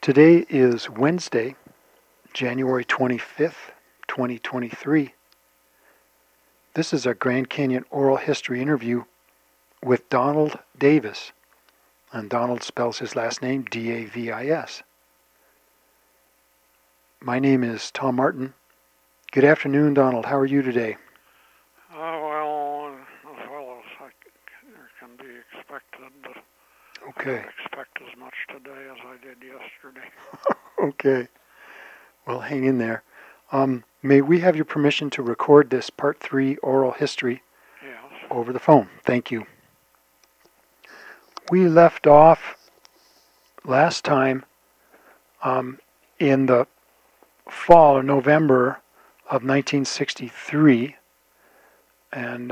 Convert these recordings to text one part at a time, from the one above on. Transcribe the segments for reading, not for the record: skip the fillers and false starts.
Today is Wednesday, January 25th, 2023. This is our Grand Canyon Oral History interview with Donald Davis. And Donald spells his last name D-A-V-I-S. My name is Tom Martin. Good afternoon, Donald. How are you today? Well, as well as can be expected, but Okay. I don't expect as much today as I did yesterday. Okay. Well, hang in there. May we have your permission to record this Part 3 oral history Yes. over the phone? Thank you. We left off last time in the fall or November of 1963, and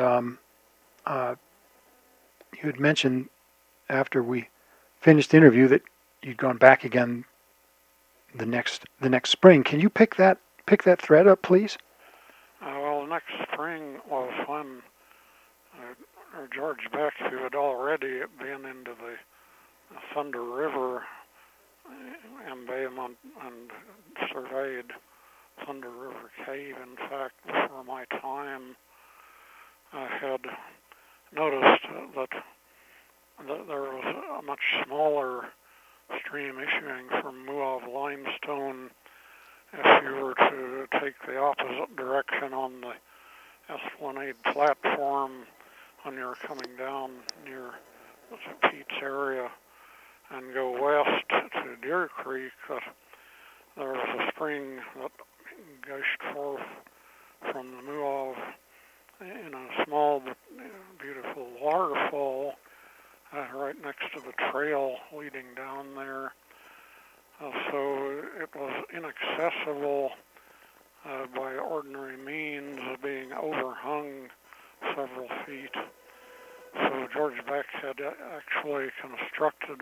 you had mentioned after we finished the interview that you'd gone back again the next spring. Can you pick that thread up, please? Well, next spring was when George Beck, who had already been into the Thunder River embayment and surveyed Thunder River Cave. In fact, before my time, I had noticed that there was a much smaller stream issuing from Muav limestone if you were to take the opposite direction on the Esplanade platform when you're coming down near the Pete's area and go west to Deer Creek, that there was a spring that gushed forth from the Muav in a small but beautiful waterfall right next to the trail leading down there. So it was inaccessible by ordinary means, being overhung several feet. So George Beck had actually constructed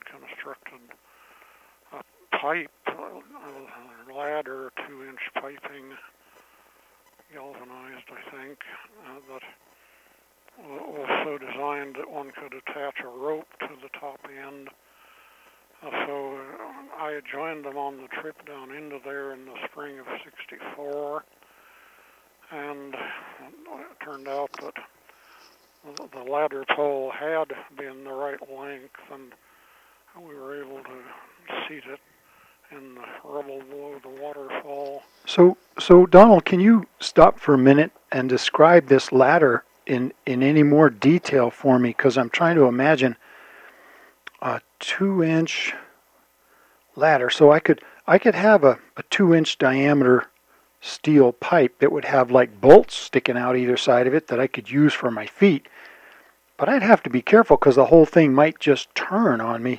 a pipe, a ladder, 2-inch piping, galvanized, I think, that was so designed that one could attach a rope to the top end. So I joined them on the trip down into there in the spring of '64, and it turned out that the ladder pole had been the right length, and we were able to seat it in the rubble below the waterfall. So Donald, can you stop for a minute and describe this ladder in any more detail for me? Because I'm trying to imagine a 2-inch ladder. So I could have a 2-inch diameter steel pipe that would have like bolts sticking out either side of it that I could use for my feet. But I'd have to be careful because the whole thing might just turn on me.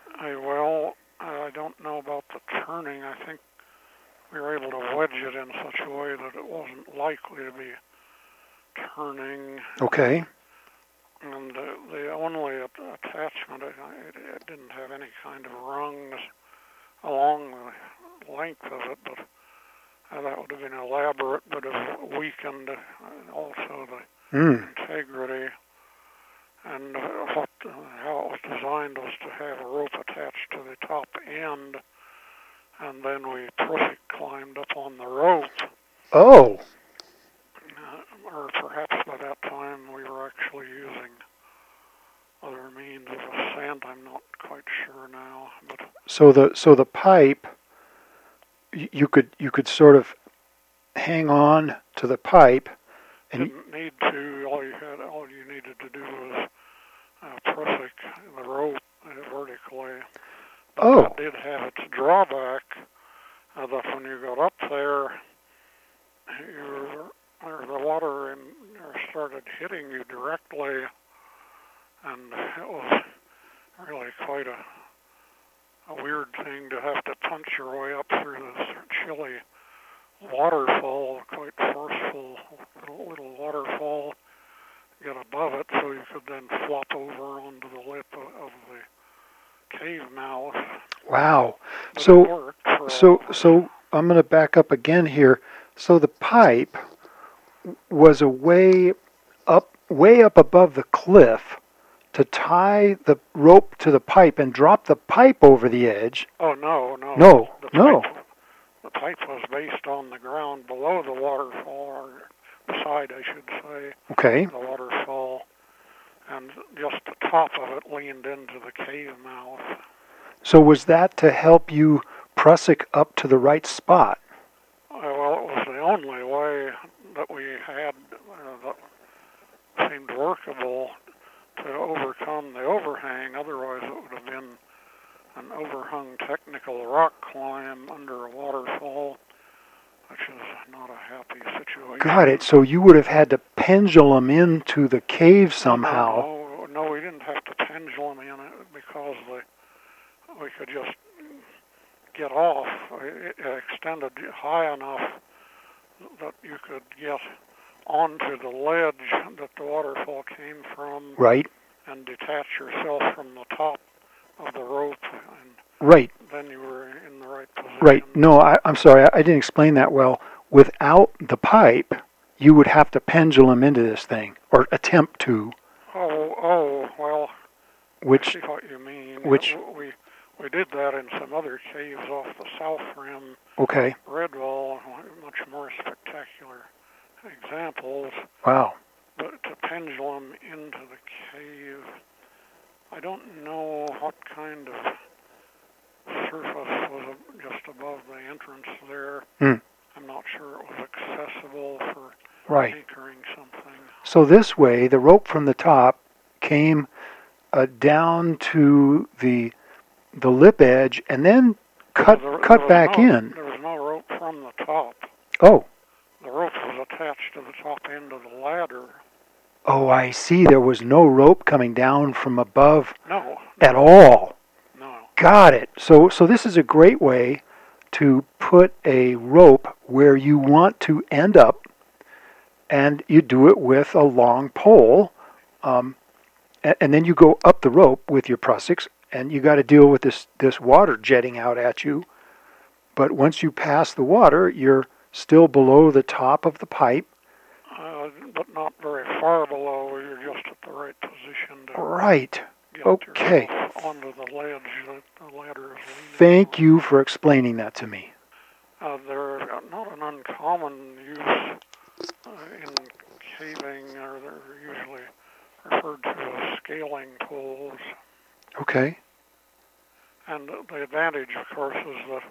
I don't know about the turning. I think we were able to wedge it in such a way that it wasn't likely to be turning. Okay. And the only attachment, it didn't have any kind of rungs along the length of it, but that would have been elaborate, but have weakened also the integrity. And how it was designed was to have a rope attached to the top end, and then we perfect climbed up on the rope. Oh. Or perhaps by that time we were actually using other means of ascent. I'm not quite sure now. But so the pipe, you could sort of hang on to the pipe, and didn't need to. All you needed to do was perfect the rope vertically. But that did have its drawback that when you got up there, the water started hitting you directly, and it was really quite a weird thing to have to punch your way up through this chilly waterfall, quite forceful little waterfall, get above it so you could then flop over onto the lip of the cave mouth. Wow. But So I'm going to back up again here. So the pipe was way up above the cliff, to tie the rope to the pipe and drop the pipe over the edge. Oh, no, no. No, The no. pipe was based on the ground below the waterfall, or beside, I should say, Okay. the waterfall, and just the top of it leaned into the cave mouth. So was that to help you prusik up to the right spot? Well, it was the only way that we had that seemed workable to overcome the overhang. Otherwise, it would have been an overhung technical rock climb under a waterfall, which is not a happy situation. Got it. So you would have had to pendulum into the cave somehow. No, we didn't have to pendulum in it because we could just get off. It extended high enough that you could get onto the ledge that the waterfall came from. Right. And detach yourself from the top of the rope, and right. Then you were in the right position. Right. No, I'm sorry, I didn't explain that well. Without the pipe, you would have to pendulum into this thing, or attempt to. Oh, well, I see what you mean. We did that in some other caves off the south rim. Okay. Redwall, much more spectacular examples. Wow. But to pendulum into the cave, I don't know what kind of surface was just above the entrance there. I'm not sure it was accessible for anchoring something. So this way, the rope from the top came down to the lip edge and then cut back in. There was no rope from the top. Oh. The rope was attached to the top end of the ladder. Oh, I see. There was no rope coming down from above at No. all. No. Got it. So this is a great way to put a rope where you want to end up, and you do it with a long pole, and then you go up the rope with your prusiks, and you got to deal with this water jetting out at you. But once you pass the water, you're still below the top of the pipe. But not very far below. You're just at the right position to get yourself onto the ledge that the ladder is leaning Thank on. you for explaining that to me. They're not an uncommon use in caving, or they're usually referred to as scaling poles. Okay. And the advantage, of course, is that,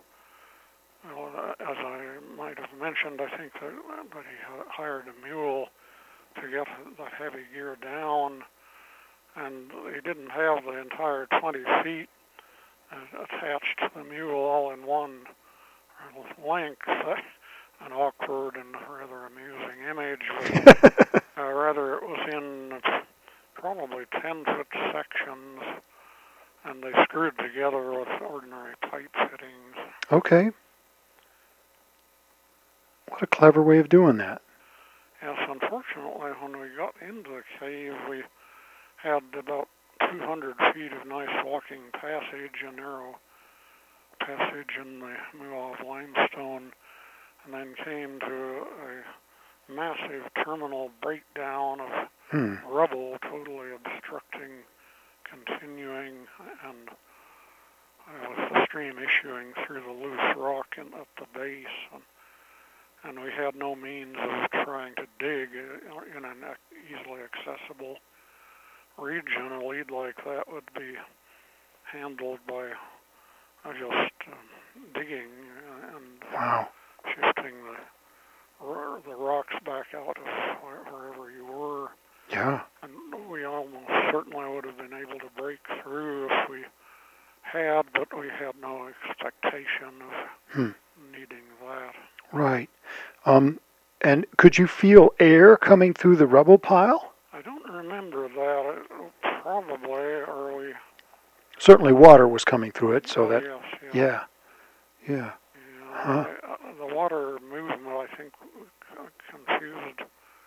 as I might have mentioned, I think that he hired a mule to get the heavy gear down, and he didn't have the entire 20 feet attached to the mule all in one length. An awkward and rather amusing image. Rather, it was in probably 10-foot sections, and they screwed together with ordinary pipe fittings. Okay. What a clever way of doing that. Yes, unfortunately, when we got into the cave, we had about 200 feet of nice walking passage, a narrow passage in the Muav limestone, and then came to a massive terminal breakdown of rubble, totally obstructing, continuing, and with the stream issuing through the loose rock at the base. And we had no means of trying to dig in an easily accessible region. A lead like that would be handled by just digging and shifting the rocks back out of wherever you were. Yeah. And we almost certainly would have been able to break through if we had, but we had no expectation of needing that. Right. And could you feel air coming through the rubble pile? I don't remember that. Probably, or we... Certainly water was coming through it, so that... Yes, Yeah. Huh. The water movement, I think, confused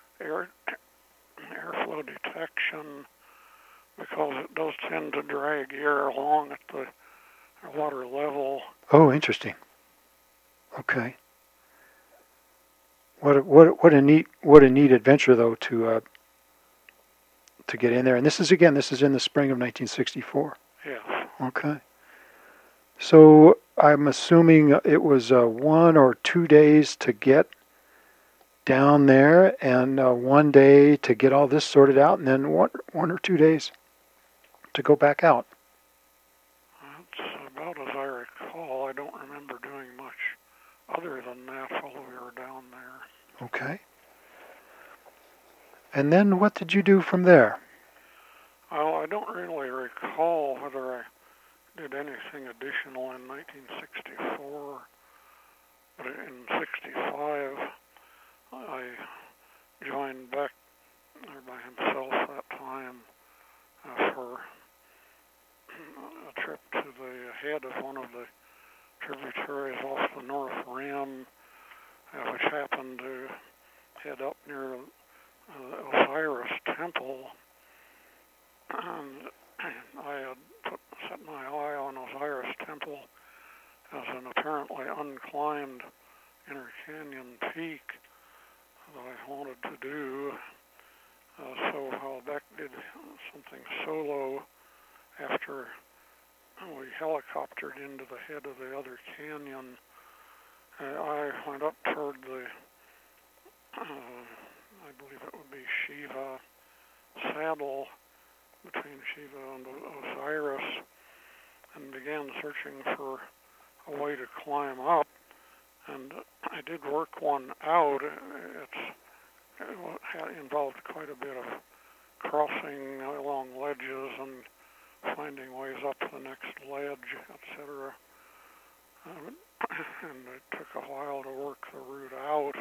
airflow detection, because it does tend to drag air along at the water level. Oh, interesting. Okay. What a neat adventure, though, to to get in there. And this is in the spring of 1964. Yes. Okay. So I'm assuming it was 1 or 2 days to get down there, and 1 day to get all this sorted out, and then one or 2 days to go back out. That's about as I recall. I don't remember doing much other than that while we were down there. Okay. And then what did you do from there? Well, I don't really recall whether I did anything additional in 1964, but in 65 I joined Beck by himself that time for a trip to the head of one of the tributaries off the North Rim, which happened to head up near the Osiris Temple. And I had set my eye on Osiris Temple as an apparently unclimbed inner canyon peak that I wanted to do. So while Beck did something solo after we helicoptered into the head of the other canyon, I went up toward the, I believe it would be Shiva Saddle, between Shiva and Osiris, and began searching for a way to climb up. And I did work one out. It involved quite a bit of crossing along ledges and finding ways up the next ledge, etc. And it took a while to work the route out.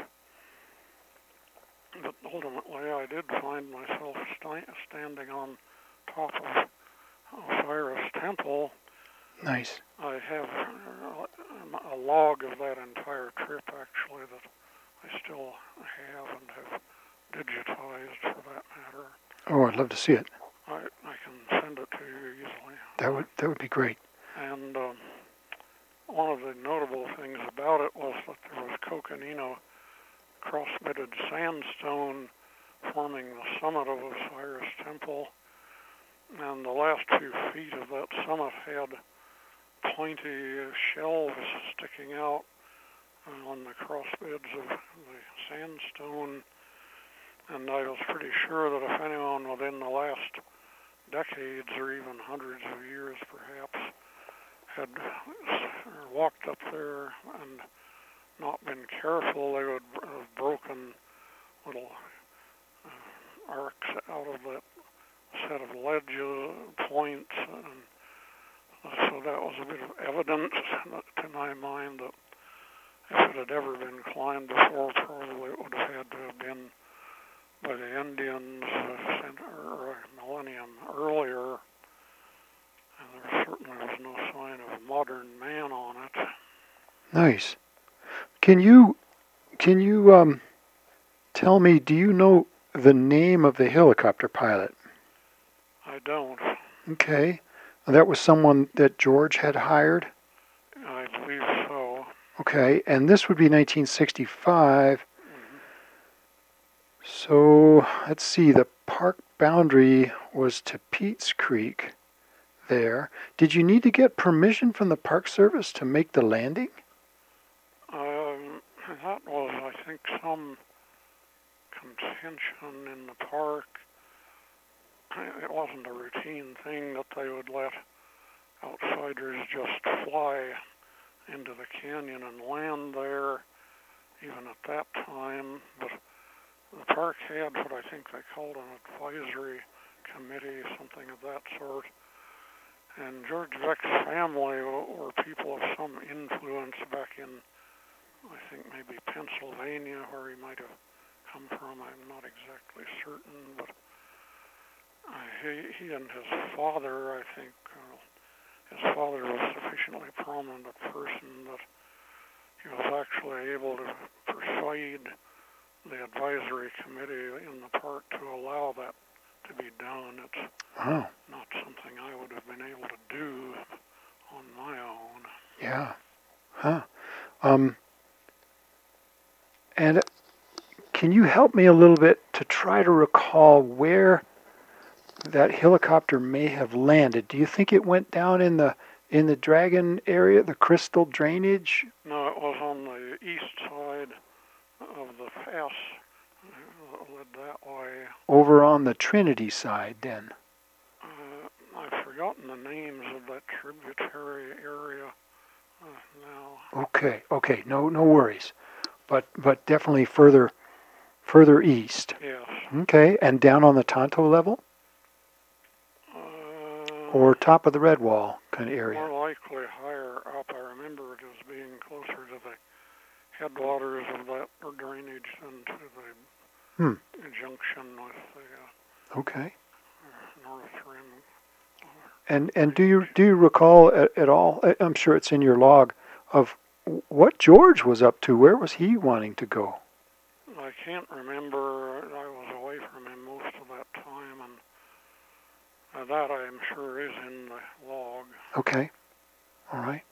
But ultimately, I did find myself standing on top of Osiris Temple. Nice. I have a log of that entire trip, actually, that I still have and have digitized, for that matter. Oh, I'd love to see it. I can send it to you easily. That would be great. And one of the notable things about it was that there was coconino cross-bedded sandstone forming the summit of Osiris Temple, and the last few feet of that summit had pointy shelves sticking out on the crossbeds of the sandstone, and I was pretty sure that if anyone within the last decades or even hundreds of years perhaps had walked up there and not been careful, they would have broken little arcs out of that set of ledges, points, and so that was a bit of evidence to my mind that if it had ever been climbed before, probably it would have had to have been by the Indians or a millennium earlier, and there certainly was no sign of a modern man on it. Nice. Can you tell me, do you know the name of the helicopter pilot? I don't. Okay. That was someone that George had hired? I believe so. Okay, and this would be 1965. Mm-hmm. So, let's see, the park boundary was to Pete's Creek there. Did you need to get permission from the Park Service to make the landing? That was, I think, some contention in the park. It wasn't a routine thing that they would let outsiders just fly into the canyon and land there, even at that time. But the park had what I think they called an advisory committee, something of that sort. And George Beck's family were people of some influence back in, I think, maybe Pennsylvania, where he might have come from. I'm not exactly certain, but he and his father, I think, his father was a sufficiently prominent person that he was actually able to persuade the advisory committee in the park to allow that to be done. It's not something I would have been able to do on my own. Yeah. Huh. And can you help me a little bit to try to recall where that helicopter may have landed. Do you think it went down in the Dragon area, the crystal drainage? No, it was on the east side of the pass. It led that way. Over on the Trinity side, then. I've forgotten the names of that tributary area now. Okay, no worries, but definitely further east. Yes. Okay, and down on the Tonto level, or top of the Red Wall kind of area. More likely higher up. I remember it as being closer to the headwaters of that drainage than to the junction with the okay. North Rim. And do you recall at all? I'm sure it's in your log of what George was up to. Where was he wanting to go? I can't remember. I was away from him most of that time, and that I am sure is in the log. Okay, all right.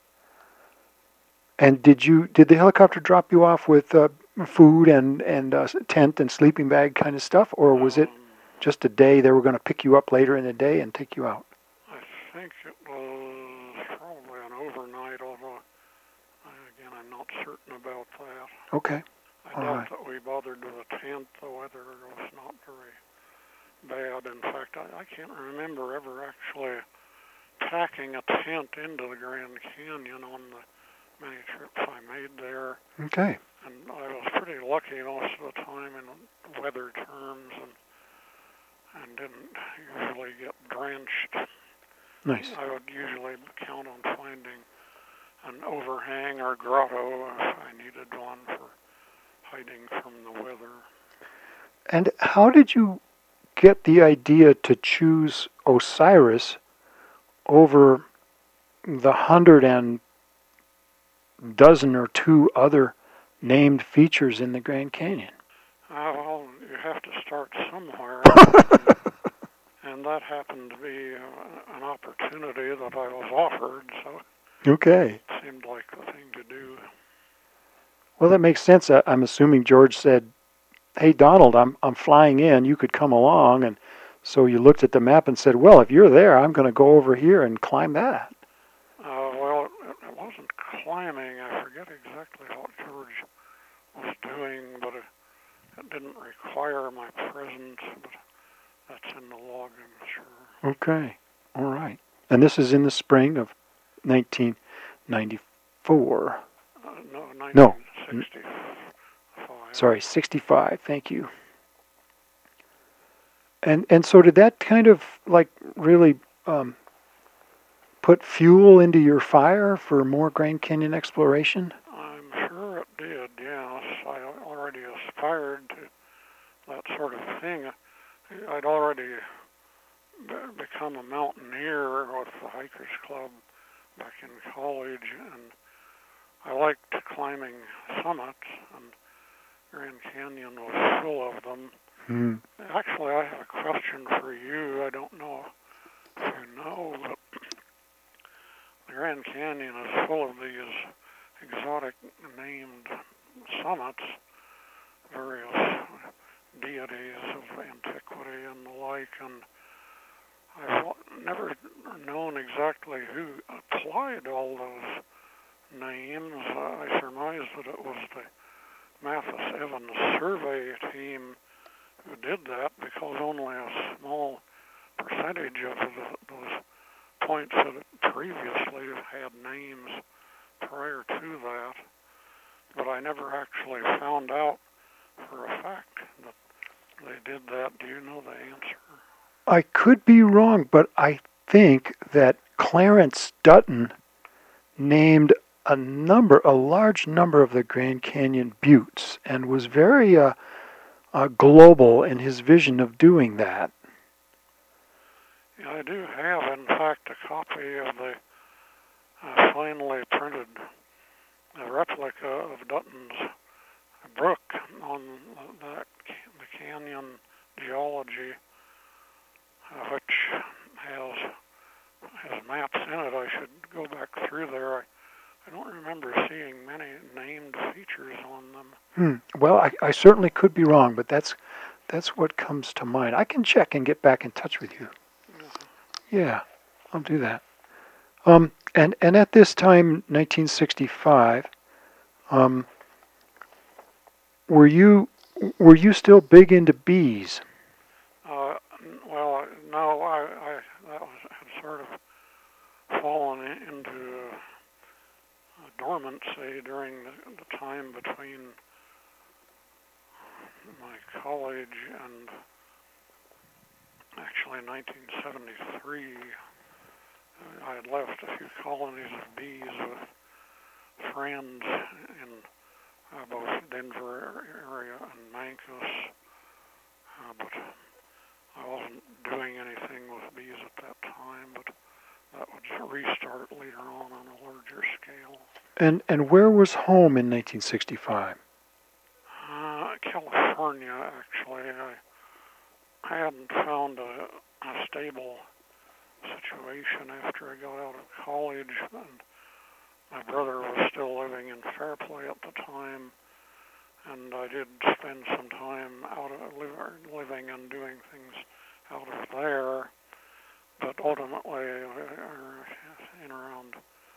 And did the helicopter drop you off with food and tent and sleeping bag kind of stuff, or was it just a day? They were going to pick you up later in the day and take you out. I think it was probably an overnight, although again I'm not certain about that. Okay. I doubt that we bothered with a tent. The weather was not very bad. In fact, I can't remember ever actually tacking a tent into the Grand Canyon on the many trips I made there. Okay. And I was pretty lucky most of the time in weather terms and didn't usually get drenched. Nice. I would usually count on finding an overhang or grotto if I needed one for hiding from the weather. And how did you get the idea to choose Osiris over the 100 and dozen or two other named features in the Grand Canyon? Well, you have to start somewhere. And that happened to be an opportunity that I was offered, so okay. It seemed like the thing to do. Well, that makes sense. I'm assuming George said, "Hey, Donald, I'm flying in. You could come along." And so you looked at the map and said, "Well, if you're there, I'm going to go over here and climb that." Well, it wasn't climbing. I forget exactly what George was doing, but it didn't require my presence. But that's in the log, I'm sure. Okay. All right. And this is in the spring of 1994. No, 1965. Sorry, 65. Thank you. And so did that kind of like really put fuel into your fire for more Grand Canyon exploration? I'm sure it did, yes. I already aspired to that sort of thing. I'd already become a mountaineer with the Hikers Club back in college, and I liked climbing summits, and Grand Canyon was full of them. Actually, I have a question for you. I don't know if you know, but the Grand Canyon is full of these exotic named summits, various deities of antiquity and the like, and I've never known exactly who applied all those names. I surmise that it was the Mathis Evans survey team who did that, because only a small percentage of those points had previously had names prior to that. But I never actually found out for a fact that they did that. Do you know the answer? I could be wrong, but I think that Clarence Dutton named a large number of the Grand Canyon buttes, and was very global in his vision of doing that. Yeah, I do have, in fact, a copy of the finely printed replica of Dutton's book on the canyon geology, which has maps in it. I should go back through there. I don't remember seeing many named features on them. Well, I certainly could be wrong, but that's what comes to mind. I can check and get back in touch with you. Yeah, I'll do that. And at this time, 1965, um, were you were you still big into bees? Well, no, that was had sort of fallen into dormancy during the time between my college and actually 1973. I had left a few colonies of bees with friends in both Denver area and Mancos, but I wasn't doing anything with bees at that time, but that would restart later on a larger scale. And where was home in 1965? California, actually. I hadn't found a stable situation after I got out of college, and my brother was still living in Fairplay at the time, and I did spend some time out of living and doing things out of there. But ultimately, in around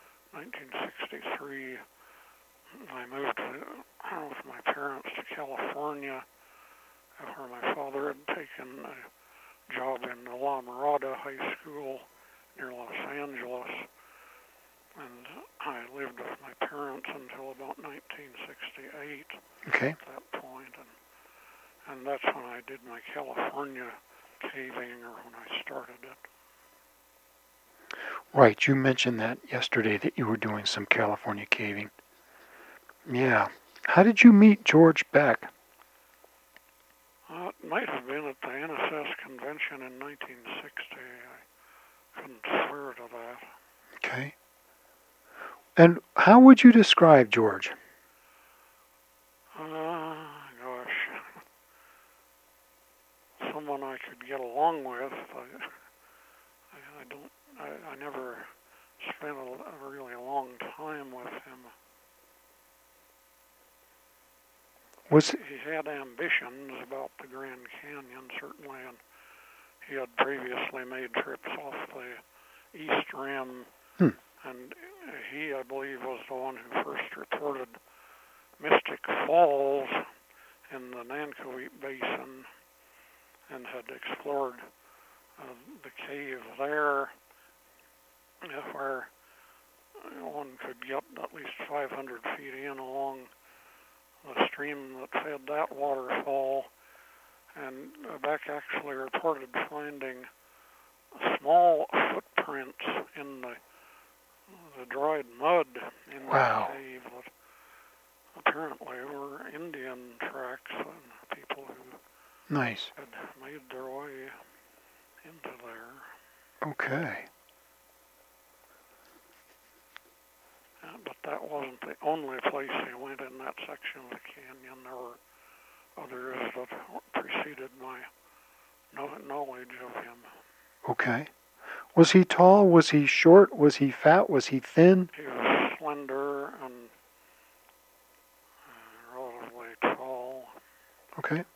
1963, I moved with my parents to California, where my father had taken a job in La Mirada High School near Los Angeles, and I lived with my parents until about 1968. Okay. At that point, and that's when I did my California caving, or when I started it. Right, you mentioned that yesterday that you were doing some California caving. Yeah. How did you meet George Beck? It might have been at the NSS convention in 1960. I couldn't swear to that. Okay. And how would you describe George? Gosh. Someone I could get along with. I never spent a really long time with him. He had ambitions about the Grand Canyon, certainly, and he had previously made trips off the East Rim, and he, I believe, was the one who first reported Mystic Falls in the Nankoweap Basin and had explored the cave there, where one could get at least 500 feet in along the stream that fed that waterfall. And Beck actually reported finding small footprints in the dried mud in the cave that apparently were Indian tracks and people who had made their way into there. Okay. But that wasn't the only place he went in that section of the canyon. There were others that preceded my knowledge of him. Okay. Was he tall? Was he short? Was he fat? Was he thin? He was slender and relatively tall. Okay.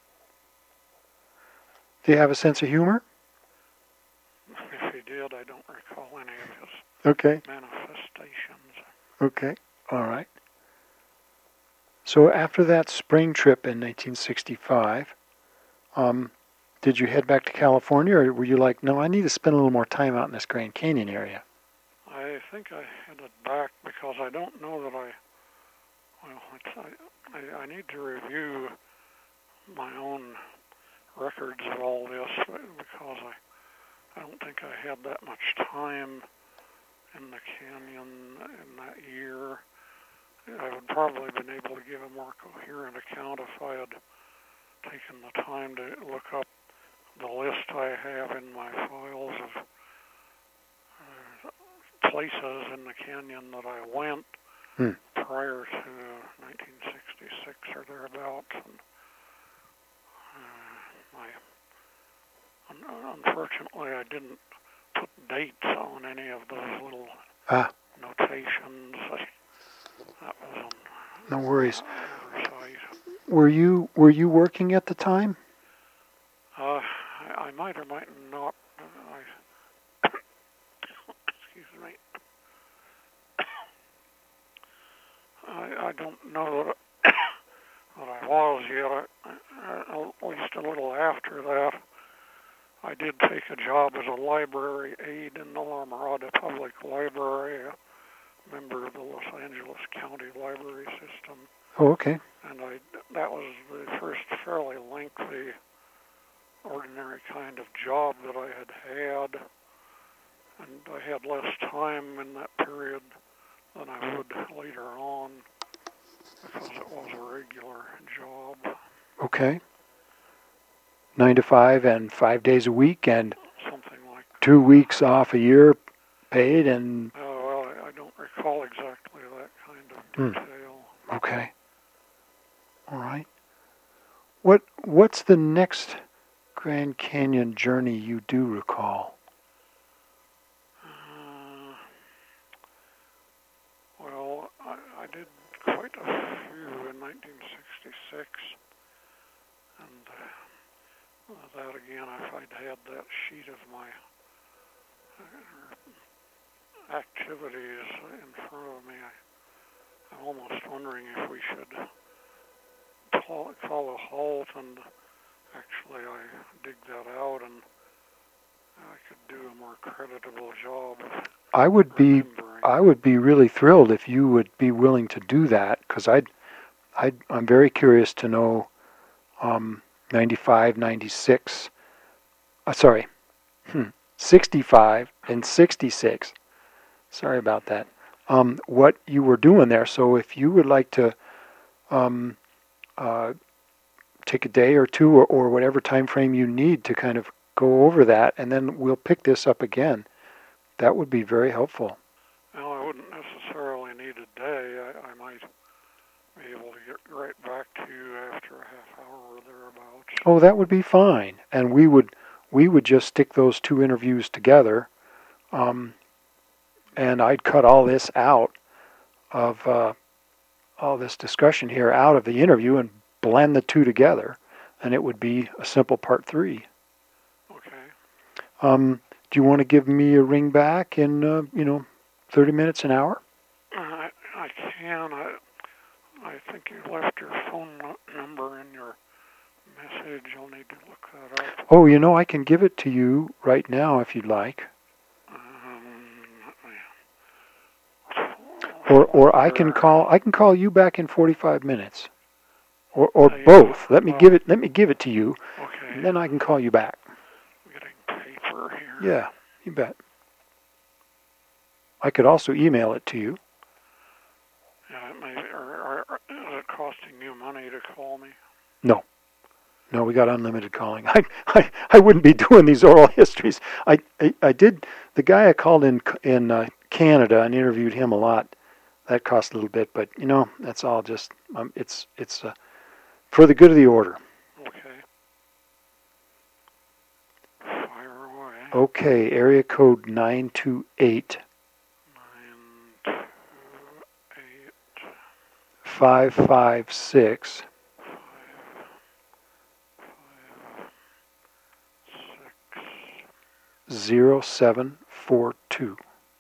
Do you have a sense of humor? If he did, I don't recall any of his manifestations. Okay. All right. So after that spring trip in 1965, did you head back to California, or were you like, no, I need to spend a little more time out in this Grand Canyon area? I think I headed back because I don't know that I need to review my own records of all this, because I don't think I had that much time in the canyon in that year. I would probably have been able to give a more coherent account if I had taken the time to look up the list I have in my files of places in the canyon that I went prior to 1966 or thereabouts. And unfortunately, I didn't put dates on any of those little notations. That was no worries. Oversight. Were you working at the time? I might or might not. I don't know that, that I was yet. At least a little after that, I did take a job as a library aide in the La Mirada Public Library, a member of the Los Angeles County Library System. Oh, okay. And that was the first fairly lengthy, ordinary kind of job that I had. And I had less time in that period than I would later on because it was a regular job. Okay. 9 to 5 and 5 days a week and something like 2 weeks off a year paid and... well, I don't recall exactly that kind of detail. Okay. All right. What's the next Grand Canyon journey you do recall? Well, I did quite a few in 1966, and that again, if I'd had that sheet of my activities in front of me, I'm almost wondering if we should call a halt and actually I dig that out and I could do a more creditable job. I would be really thrilled if you would be willing to do that, because I'm very curious to know 95, 96, 65 and 66. Sorry about that. What you were doing there. So if you would like to take a day or two or whatever time frame you need to kind of go over that, and then we'll pick this up again. That would be very helpful. Well, I wouldn't necessarily need a day. I might be able to get right back to you after a half hour or thereabouts. Oh, that would be fine. And we would just stick those two interviews together, and I'd cut all this out of all this discussion here out of the interview and blend the two together, and it would be a simple part 3. Okay. Do you want to give me a ring back in 30 minutes, an hour? I can. I think you left your phone number in your message. You'll need to look that up. Oh, I can give it to you right now if you'd like. Or I can call you back in 45 minutes. Or both. Let me give it to you. Okay. And then I can call you back. I'm getting paper here. Yeah, you bet. I could also email it to you. Yeah, it may, or is it costing you money to call me? No, we got unlimited calling. I wouldn't be doing these oral histories. I did. The guy I called in Canada and interviewed him a lot. That cost a little bit, but that's all just it's for the good of the order. Okay. Fire away. Okay, area code 928. 556 0742.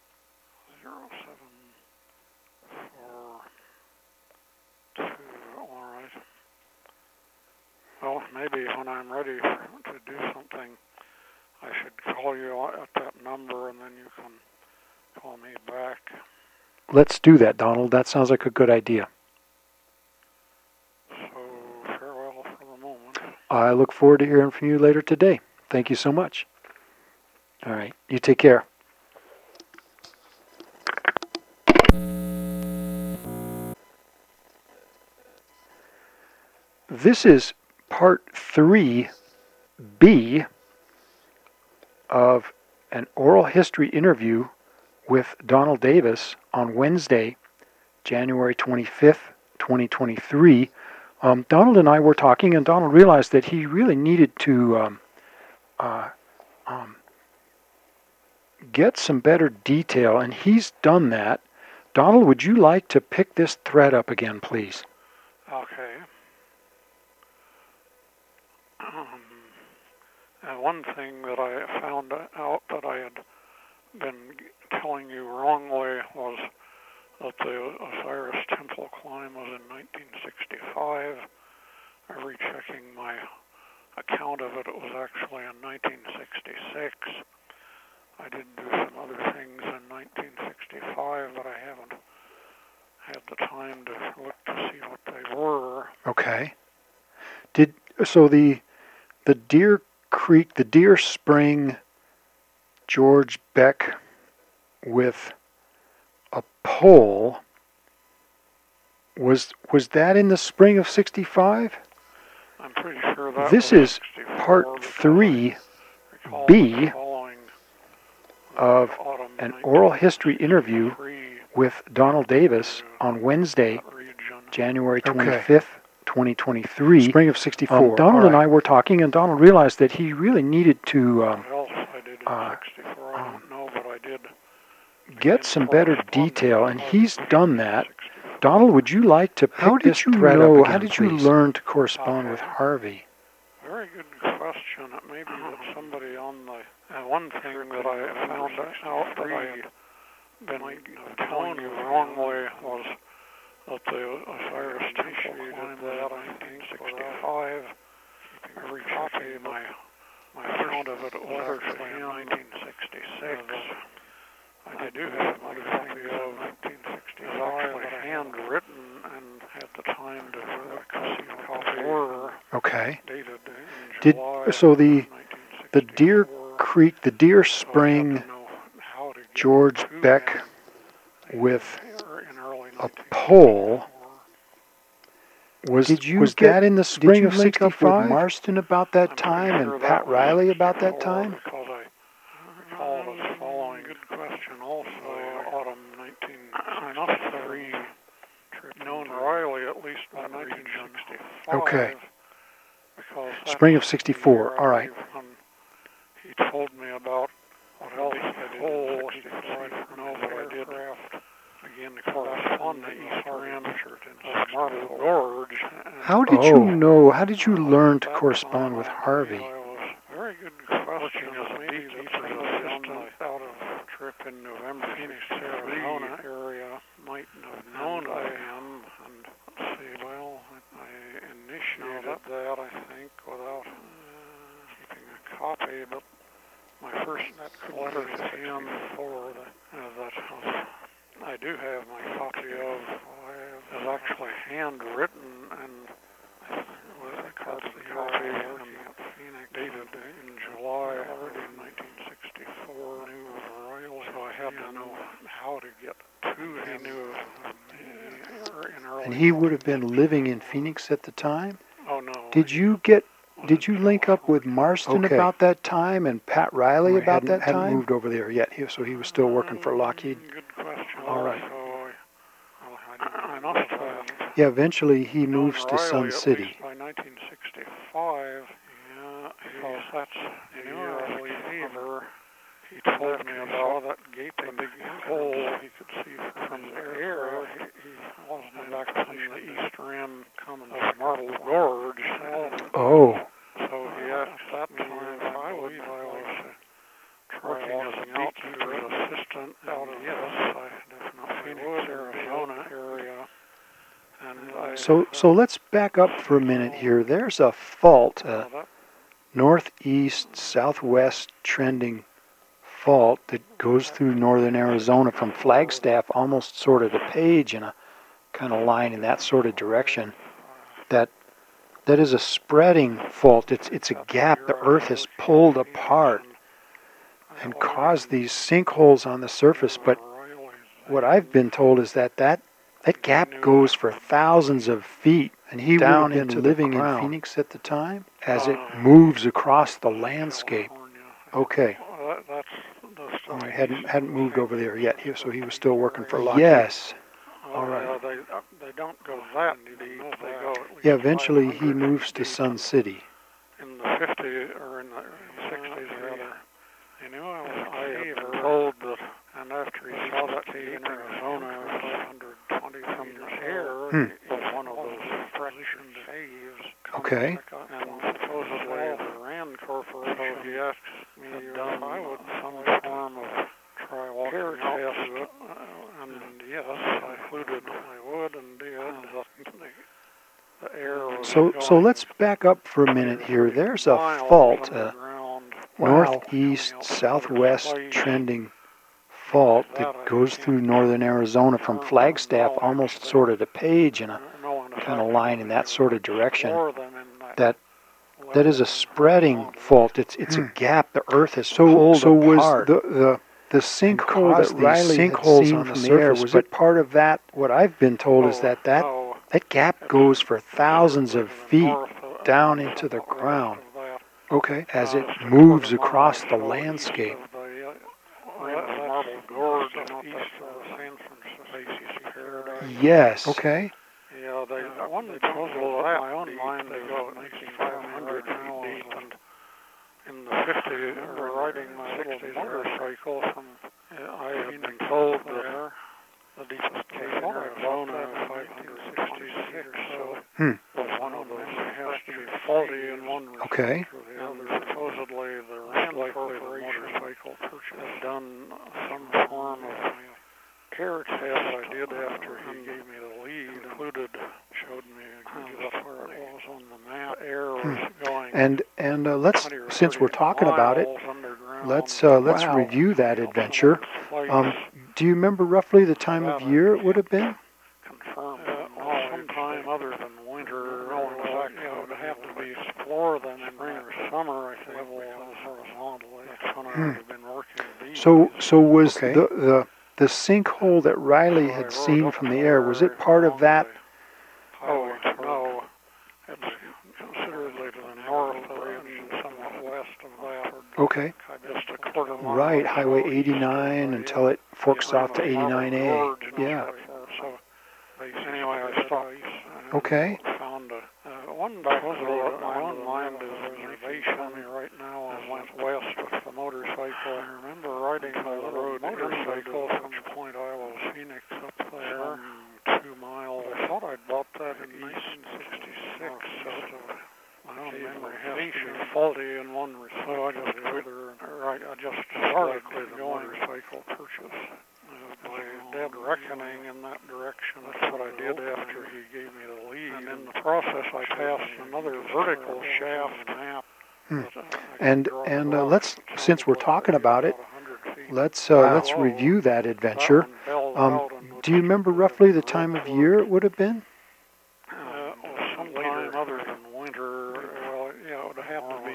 0742. All right. Well, maybe when I'm ready to do something, I should call you at that number, and then you can call me back. Let's do that, Donald. That sounds like a good idea. So, farewell for the moment. I look forward to hearing from you later today. Thank you so much. All right. You take care. This is part 3B of an oral history interview with Donald Davis on Wednesday, January 25th, 2023. Donald and I were talking, and Donald realized that he really needed to get some better detail, and he's done that. Donald, would you like to pick this thread up again, please? Okay. One thing that I found out that I had been telling you wrongly was that the Osiris Temple climb found of it, it was actually in 1966. I did do some other things in 1965, but I haven't had the time to look to see what they were. Okay. So the Deer Creek, the Deer Spring George Beck with a pole, was that in the spring of 65? I'm pretty sure that This was is 64 part because 3B I recall the following of autumn an oral history interview 1963 with Donald Davis on Wednesday, that region. January Okay. 25th, 2023. Spring of 64. Donald All and right. I were talking, and Donald realized that he really needed to What else I did in 64, I don't know, but I did get some better detail, and he's done that. 64. Donald, would you like to pick How did this you thread know- up again, how did you please? learn to correspond with Okay. Harvey? Very good question. It may be that somebody on the one thing that I found out that I had been telling you wrongly was that the Osiris Temple climbed that in 1965. Every copy of my account of it was actually in 1966. I do have another copy of 1965 that I handwritten and had the time to see a copy were Okay. dated in Did July so the 1964. Deer Creek, the Deer So I had Spring to know how to get George to Beck him with in early a 1964. pole, was Was that that in the spring you of link up with 65? Marston about that I'm time pretty and sure Pat that was Riley about that 64 time? Because I recall the following good question also, autumn 1963. Known Riley at least by 1965. Okay. Because Spring of that's 64, the year, I all right. believe, when he told me about what else I did in 64. I don't know, but I did begin to correspond the eastern end of Marble Gorge. And How did Oh. you know? How did you learn to that correspond time with I Harvey? believe I was very good question. As a beekeeper assistant out of a trip in November, Phoenix, Arizona area, might have known of him. And let's see, well, I initiated that, I think, without keeping a copy, but my first letter to him for that I do have my copy of is actually handwritten and with a copy and dated in July already in 1964. Knew of Riley, so I had to know how to get to him. He knew of me in early. And he would have been living in Phoenix at the time? Oh no. Did you link up with Marston Okay. about that time and Pat Riley Well, about that hadn't time? moved over there yet, so he was still working for Lockheed. Good question. All right. I must have Yeah, eventually he known moves to Riley Sun at City. least by 1965. Yeah, because that's the year I believe he told me about that gaping big hole he could see from the air. He wasn't actually in the east rim coming of Marble Gorge. Oh, So he asked that time if I was working as a beekeeper's assistant out of I definitely Phoenix, Arizona area. And so let's back up for a minute here. There's a fault, that northeast, southwest trending fault that goes through northern Arizona from Flagstaff almost sort of to Page in a kind of line in that sort of direction. That is a spreading fault. It's a gap the earth has pulled apart and caused these sinkholes on the surface. But what I've been told is that gap goes for thousands of feet, and he Down would have into been the living in ground. Phoenix at the time as it moves across the landscape. Okay. That's Oh, I hadn't moved over there yet, so he was still working for Lockheed. Yes. All right. They don't go that deep. They go at least Yeah, eventually he 500 moves to deep Sun City. in the 50s or in the 60s rather. He knew I was told that, and after he saw that cave in Arizona, 120 from the air, it was one of those fraction caves. Okay. And supposedly the Rand Corporation, so he asked me if I would some form of try walking out to it, and yes, I concluded I would and did. The air was So let's back up for a minute here. There's a fault, northeast, southwest trending fault that goes through northern Arizona from Flagstaff almost sort of to Page in a kind of line in that sort of direction. That is a spreading fault. It's a gap. The earth has pulled apart. Was the sinkhole that Riley sinkholes had seen on the from the air, surface, was but it part of that? what I've been told is that gap goes for thousands of feet down into the ground Okay. as it moves across the landscape. Yes. Okay. Yeah, one puzzle of my own mind they go 500 feet deep, and in the 50s, riding my little motorcycle from, I have been told that the deepest cave in Arizona, 566, so one of them has to be faulty in one respect. Okay. And supposedly the Rand Corporation has done some form of air test I did after he gave me the lead, showed me that's where it was on the map. Air was going. And let's, since we're talking about it, let's review that adventure. Do you remember roughly the time of year it would have been? Confirmed. Sometime other than winter. It would have to be more than spring or summer, I think, because horizontally. That's when I would have been working these. So was the sinkhole that Riley had seen from the air, was it part of that? Oh, no. It's considerably to the north and somewhat west of that. Okay. Just a quarter mile. Right, Highway 89 until it forks off to 89A. Yeah. So, anyway, I stopped. Okay. Found one puzzle in my own mind is reservation. Right now I went west with the motorcycle. I remember riding the road motorcycle from Point Iowa, Phoenix up there, 2 miles. I thought I'd bought that in 1966, so my own memory has to be faulty in one respect. So I just started with the motorcycle purchase. My dead reckoning in that direction. That's what I did after he gave me the lead. And in the process, I passed another vertical shaft map. And let's, since we're talking about it, let's review that adventure. Do you remember roughly the time of year it would have been? Sometime other than winter. Well, yeah, it would have to be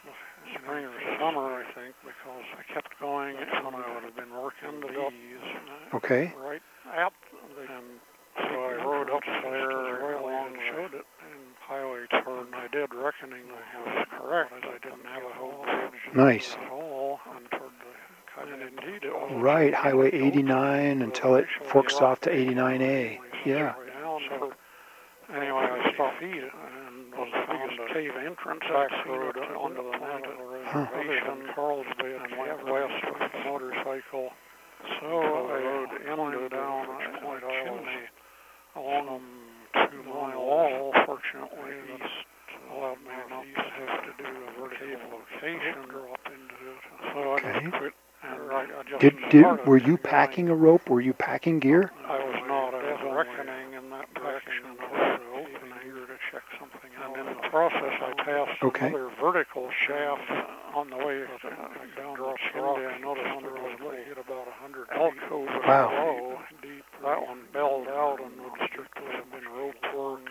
spring or summer, I think, because I kept going when I would have been working these. Okay. Right at and so I rode up there right along and showed it in highway turn. I did reckoning that was correct. I didn't have a whole nice. At all, and toward the, and indeed it was right, Highway 89 until it forks off to 89A. Yeah. So anyway, I stopped and was the biggest cave entrance back road onto the mountain reservation, Carlsbad, and went west with the motorcycle. So I rode inland down Point Chimney along a 2-mile wall. Fortunately, east allowed me not to have to do a vertical location drop into it. So I just quit. And I just were you packing a rope? Were you packing gear? I was not. I was reckoning in that direction of the opening to check something out. And in the process, I passed another vertical shaft on the way down the chimney. I noticed there was about 100 alcoves below, deep. That one belled out and would strictly have been rope work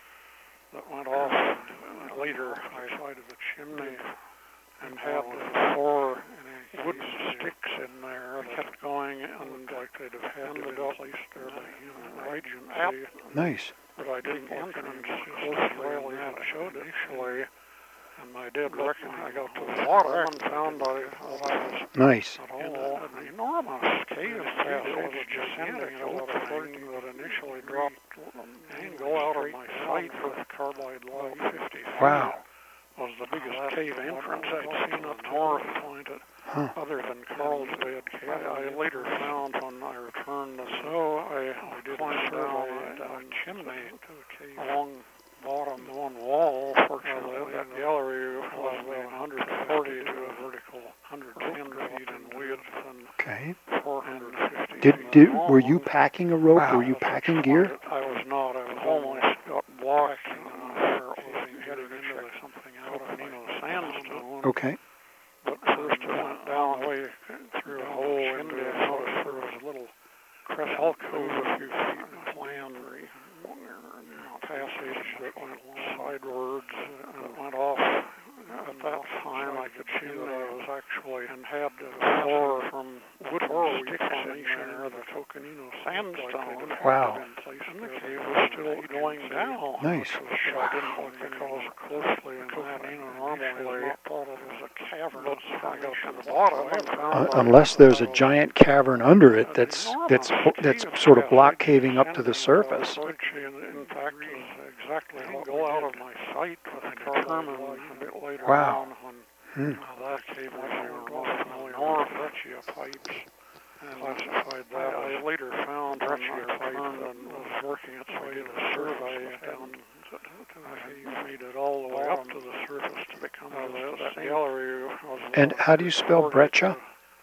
that went off later outside of the chimney and had 4 wood sticks in there. I kept going and like they'd have had to be placed there by human agency. Nice. But I didn't entrance close to where I showed initially. And I did reckon I got to the water and found I was nice. in an enormous cave passage descending at a point that initially dropped and go out of my sight with carbide light 50 feet. Wow. Was the biggest cave entrance I'd seen up north pointed, other than Carlsbad Cave. I later found when I returned, so I did pointed down a chimney along bottom one wall. Fortunately, that gallery was about 140 to a vertical 110 feet in width and 450. Were you packing a rope? Wow. Were you packing gear? I was not. I was almost got blocked. Okay. But first it went down the way through a hole into it. I noticed there was a little alcove a few feet of land passage that went sidewards and went off. At that time I could see that I was actually and had floor from wood sticks in there, the Tocanino sandstone. Wow. And the cave was still going down. Nice. I didn't look because closely in Tocanino normally I thought it was a cavern. I got to the bottom and found unless there's a giant cavern under it that's sort of block caving up to the surface. Which in fact is exactly what go out of my sight was determined a bit later Wow. on when that cave was North Breccia pipes and classified that. I later found Breccia pipe and was working its way to the survey and I made it all the way up to the surface to become that gallery. And how do you spell Breccia?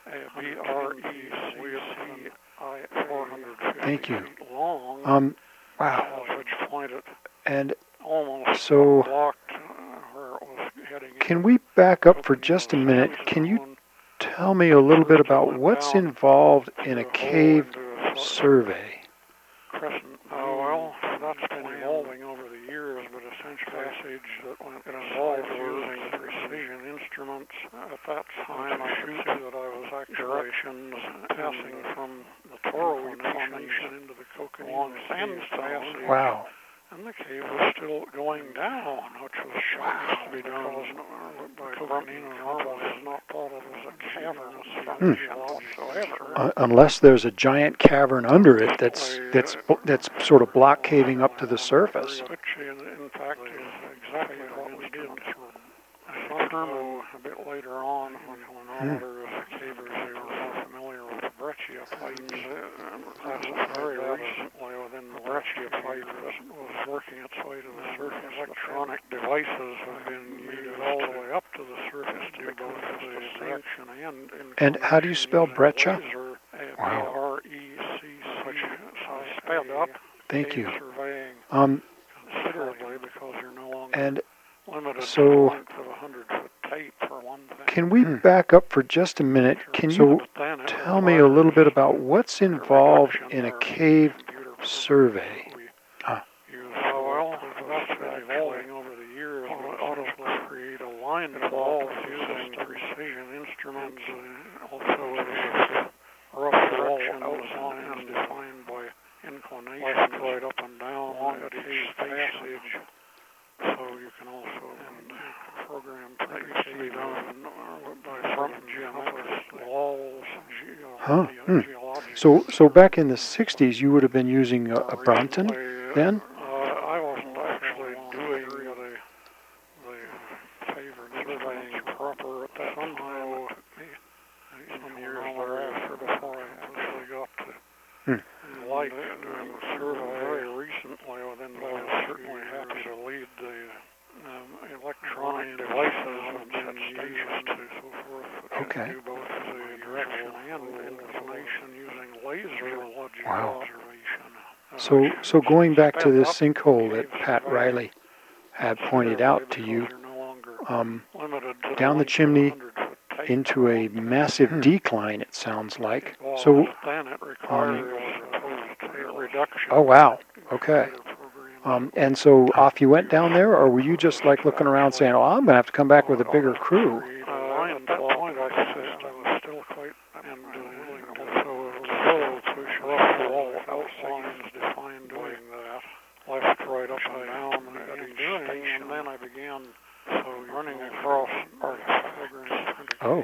Breccia, 450 Thank you. feet long. Wow. At which point it And almost so, blocked where it was heading. can we back up for just a minute? Can you tell me a little bit about what's involved in a cave survey? Crescent. Well, that's been evolving over the years, but essentially passage that went involved using precision instruments. At that time, I could see that I was actually passing from the Toro Formation into the Coconino sandstone. Wow. And the cave was still going down, which was shocking to be done by Coconino. Normally is not thought of as a cavernous structure whatsoever. Unless there's a giant cavern under it that's sort of block caving up to the surface. Which in fact is exactly what we did. I determined a bit later on when chronometers cavers they were more familiar with the Breccia pipes. That's very recently within the Breccia pipe was working its way to the surface. Electronic devices have been used all the way up to the surface to be both the direction and how do you spell Breccia? Wow. B-R-E-C-C. Which I sped up. Thank you. Surveying considerably because you're no longer And limited so, to the length of 100-foot tape for one thing. can we back up for just a minute? Can you tell me a little bit about what's involved in a cave survey? Well, that's been evolving over the years. Auto create a line of walls using precision instruments. Also, rough direction outlines defined by inclination right up and down along a cave passage. So you can also program previously done by front geometric walls, geologic. So back in the 60s, you would have been using a Bronton then? I wasn't actually doing the favored surveying proper at that time. Some years thereafter before I actually got to like doing the survey very recently. Then I was certainly happy to lead the electronic devices and stations and so forth. Okay. Do both the direction and inclination using laser logic Wow. observation. So going back to this sinkhole that Pat Riley had pointed out to you, down the chimney into a massive decline, it sounds like. So, oh wow, okay. And so off you went down there, or were you just like looking around saying, "Oh, I'm going to have to come back with a bigger crew"? At that point, I was still quite willing to so push rough wall outlines defined doing that, left, right, up and down, and then I began running across our Oh.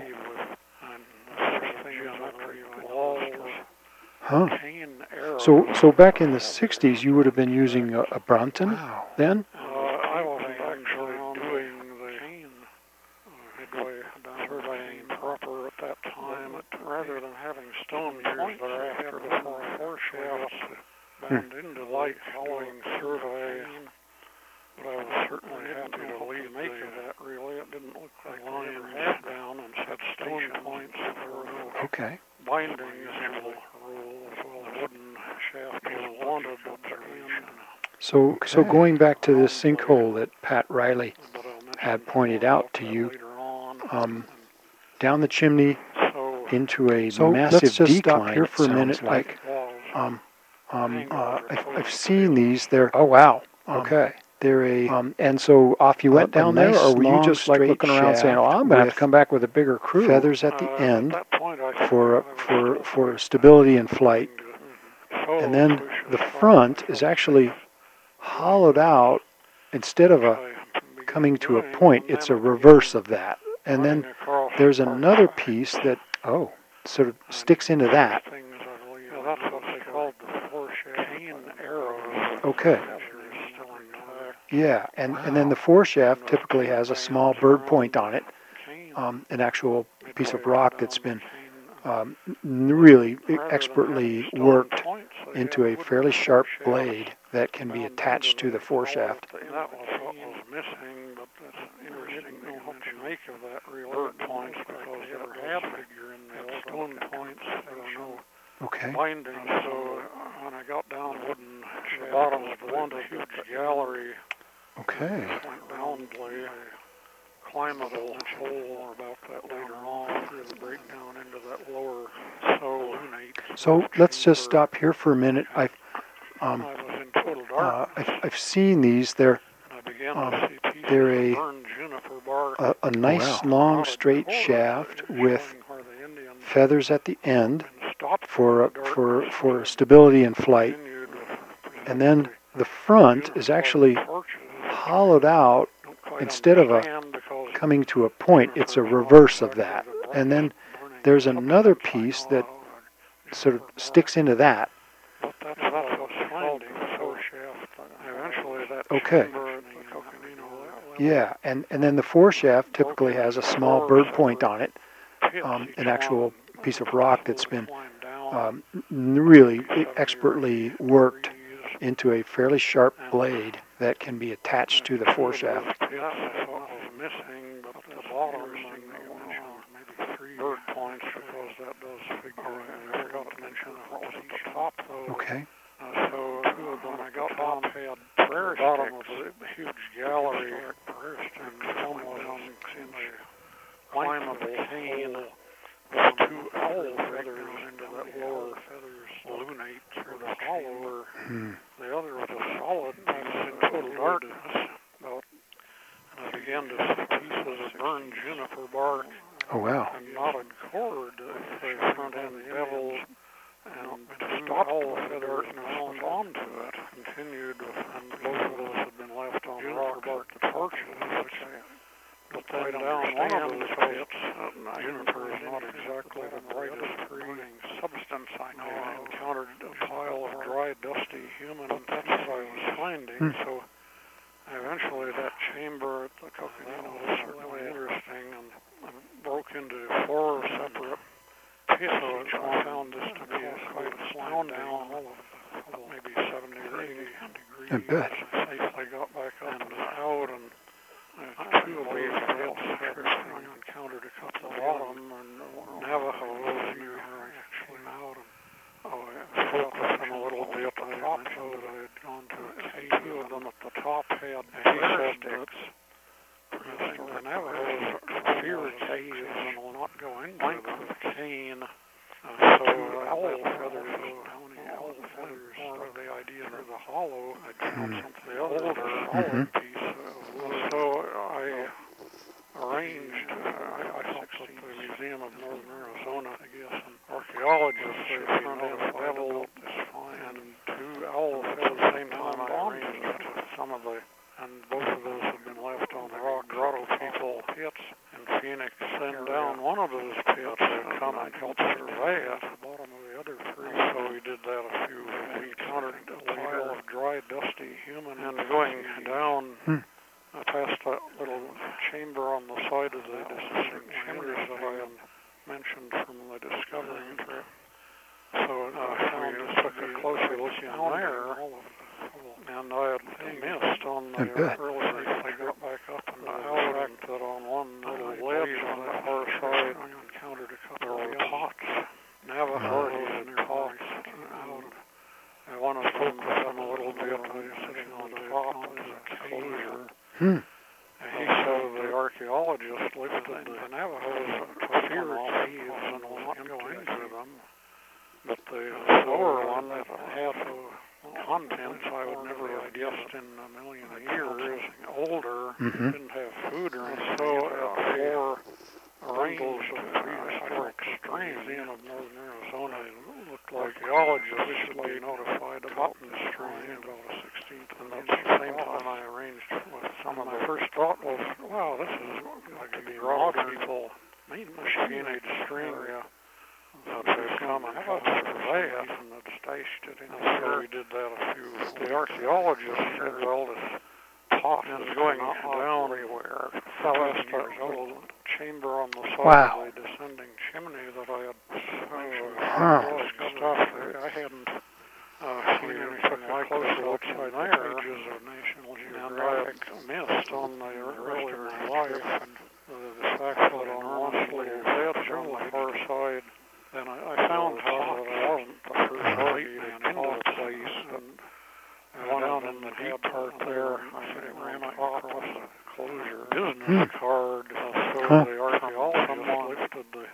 geometric walls. Huh. So back in the 60s, you would have been using a Bronton then? I wasn't actually doing the midway surveying proper at that time. Rather than having stone points thereafter before I foreshafts bound into light following survey. But I was certainly happy to lead that really. It didn't look like I ever had down and set stone points for Okay. bindings rules. Well, wooden shaft was wanted observation. So going back to this sinkhole that Pat Riley had pointed out to you, down the chimney So into a So massive let's just decline. stop here for a minute. Like walls. I've seen these. They're Oh wow. um, Okay. they're a And so off you went a down there, nice or were you long just like straight looking around saying, "Oh, shaft I'm going to have with to come back with a bigger crew"? feathers at the end At that point, I for stability in flight. And then the front is actually hollowed out. Instead of coming to a point, it's a reverse of that. And then there's another piece that sort of sticks into that. That's what they called the foreshaft arrows. Okay. Yeah, and then the foreshaft typically has a small bird point on it, an actual piece of rock that's been really expertly worked into a fairly sharp blade that can be attached to the foreshaft. That was what was missing, but it's interesting to know what to make of that real bird points, because there had figure in the stone points. There were no Okay. binding, so when I got down wooden the bottom of one huge gallery, Okay. went down a climbable hole about that later on through the breakdown into that lower So let's just stop here for a minute. I was in total darkness. I've seen these. They're I began to see pieces they're of burned juniper bark. a nice long straight shaft with where the Indians feathers at the end been stopped for stability in flight. continued with And then the front is actually hollowed out. Instead of coming to a point, it's a reverse of that. And then there's another piece that sort of sticks into that. But that's what's called the foreshaft. Eventually that Okay. chamber at the Coconino, Yeah, and then the foreshaft typically has a small bird point on it, an actual piece of rock that's been really expertly worked into a fairly sharp blade that can be attached to the foreshaft. That was what was missing, but the bottom thing that you mentioned, maybe 3 bird points, because that does figure. I forgot to mention what was at the top, though. Okay. So when I got down, had prayer bottom of the huge gallery, and some was in the climbable cane with 2 owl feathers into that lower feathers lunate through the hollow. The other was a solid. I was in total darkness, and I began to see pieces of burned juniper bark Oh, wow. and knotted cord, the front end beveled, and stopped all the darkness was onto it. Continued, and both of those had been left on rock bark the torches, which but then down one of those pits, juniper is not exactly the brightest burning substance I know. I encountered a pile of dry, dusty human, and that's what I was finding. So eventually that chamber at the Coconino was certainly interesting, and I broke into 4 separate pits. So I found this to be quite astounding. All of maybe 70 or 80 degrees. I bet. Safely got back up and out, and 2 of these pits I encountered a couple of bottom, and Navajos near where I actually came out. And I spoke with him a little bit. I mentioned that I had gone to a cave. 2 of them at the top had prayer sticks. The Navajos fear caves and will not go into them with cane. So owl feathers, downy owl feathers, more of the idea of the hollow. I found something the older solid piece of wood. So I arranged, I fixed at the Museum of Northern Arizona, I guess, and archaeologists, they front end beveled this find, and 2 owl feathers at the same time I arranged it. Some of the, and both of those have been left on the rock grotto people pits in Phoenix. Then down one of those pits, come and help survey it, the bottom of the other 3. So we did that a few. We encountered a pile of dry, dusty human, and going down past that little chamber on the side of the descending chimneys that I had mentioned from the discovery trip. So I just took a closer look in there, and I had missed on the earlier. I got back up and out that on one little ledge on the far side, I encountered a couple of pots, Navajos in pots. I want to spoke with him a little bit. I was sitting on the top of the closure. And he said the archaeologist looked the Navajos fear caves and will not go into them. But the lower one that had contents I would never have guessed in a million years, older, didn't have food or anything. So arranged prehistoric strains of northern Arizona looked like archaeologists should be notified about the strain about the 16th. And at the same time I arranged with some of my first thought was, wow, this is like to be modern machine age string. That they've come and helped survey it and had stashed it in here. We did that a few. The archaeologists said, well, this pot is going down everywhere. Past our little chamber on the side of the descending chimney that I had mentioned stuff. I hadn't seen anything like this outside the pages of National Geographic. And I had missed on the earlier life and the fact that enormously ledge on the far side. Then I found, however, that I wasn't the first white man into the place, and I went out in the deep part there. I ran across a closure business card, so the archaeologist lifted the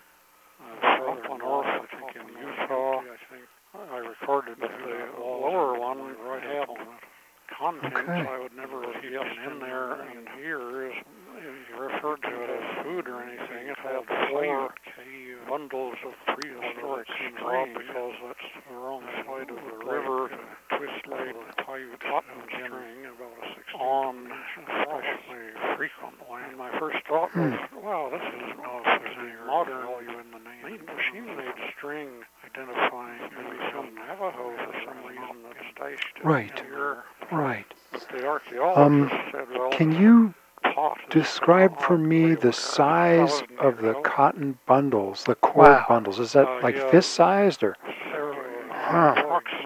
up north, I think in Utah. I recorded the lower one right had contents I would never have guessed in there, and here is, you referred to it as food or anything, it had 4 bundles of prehistoric string, because that's the wrong side of the river, twist-laid Paiute cotton string, about a 16-inch, especially frequently. And my first thought was, wow, this is if there's any modern value in the name. Machine-made string identifying maybe some Navajo for some reason that stashed it here. Right. But the archaeologist said, well, can you describe for me the size of the cotton bundles, the cord bundles? Is that like fist-sized or? I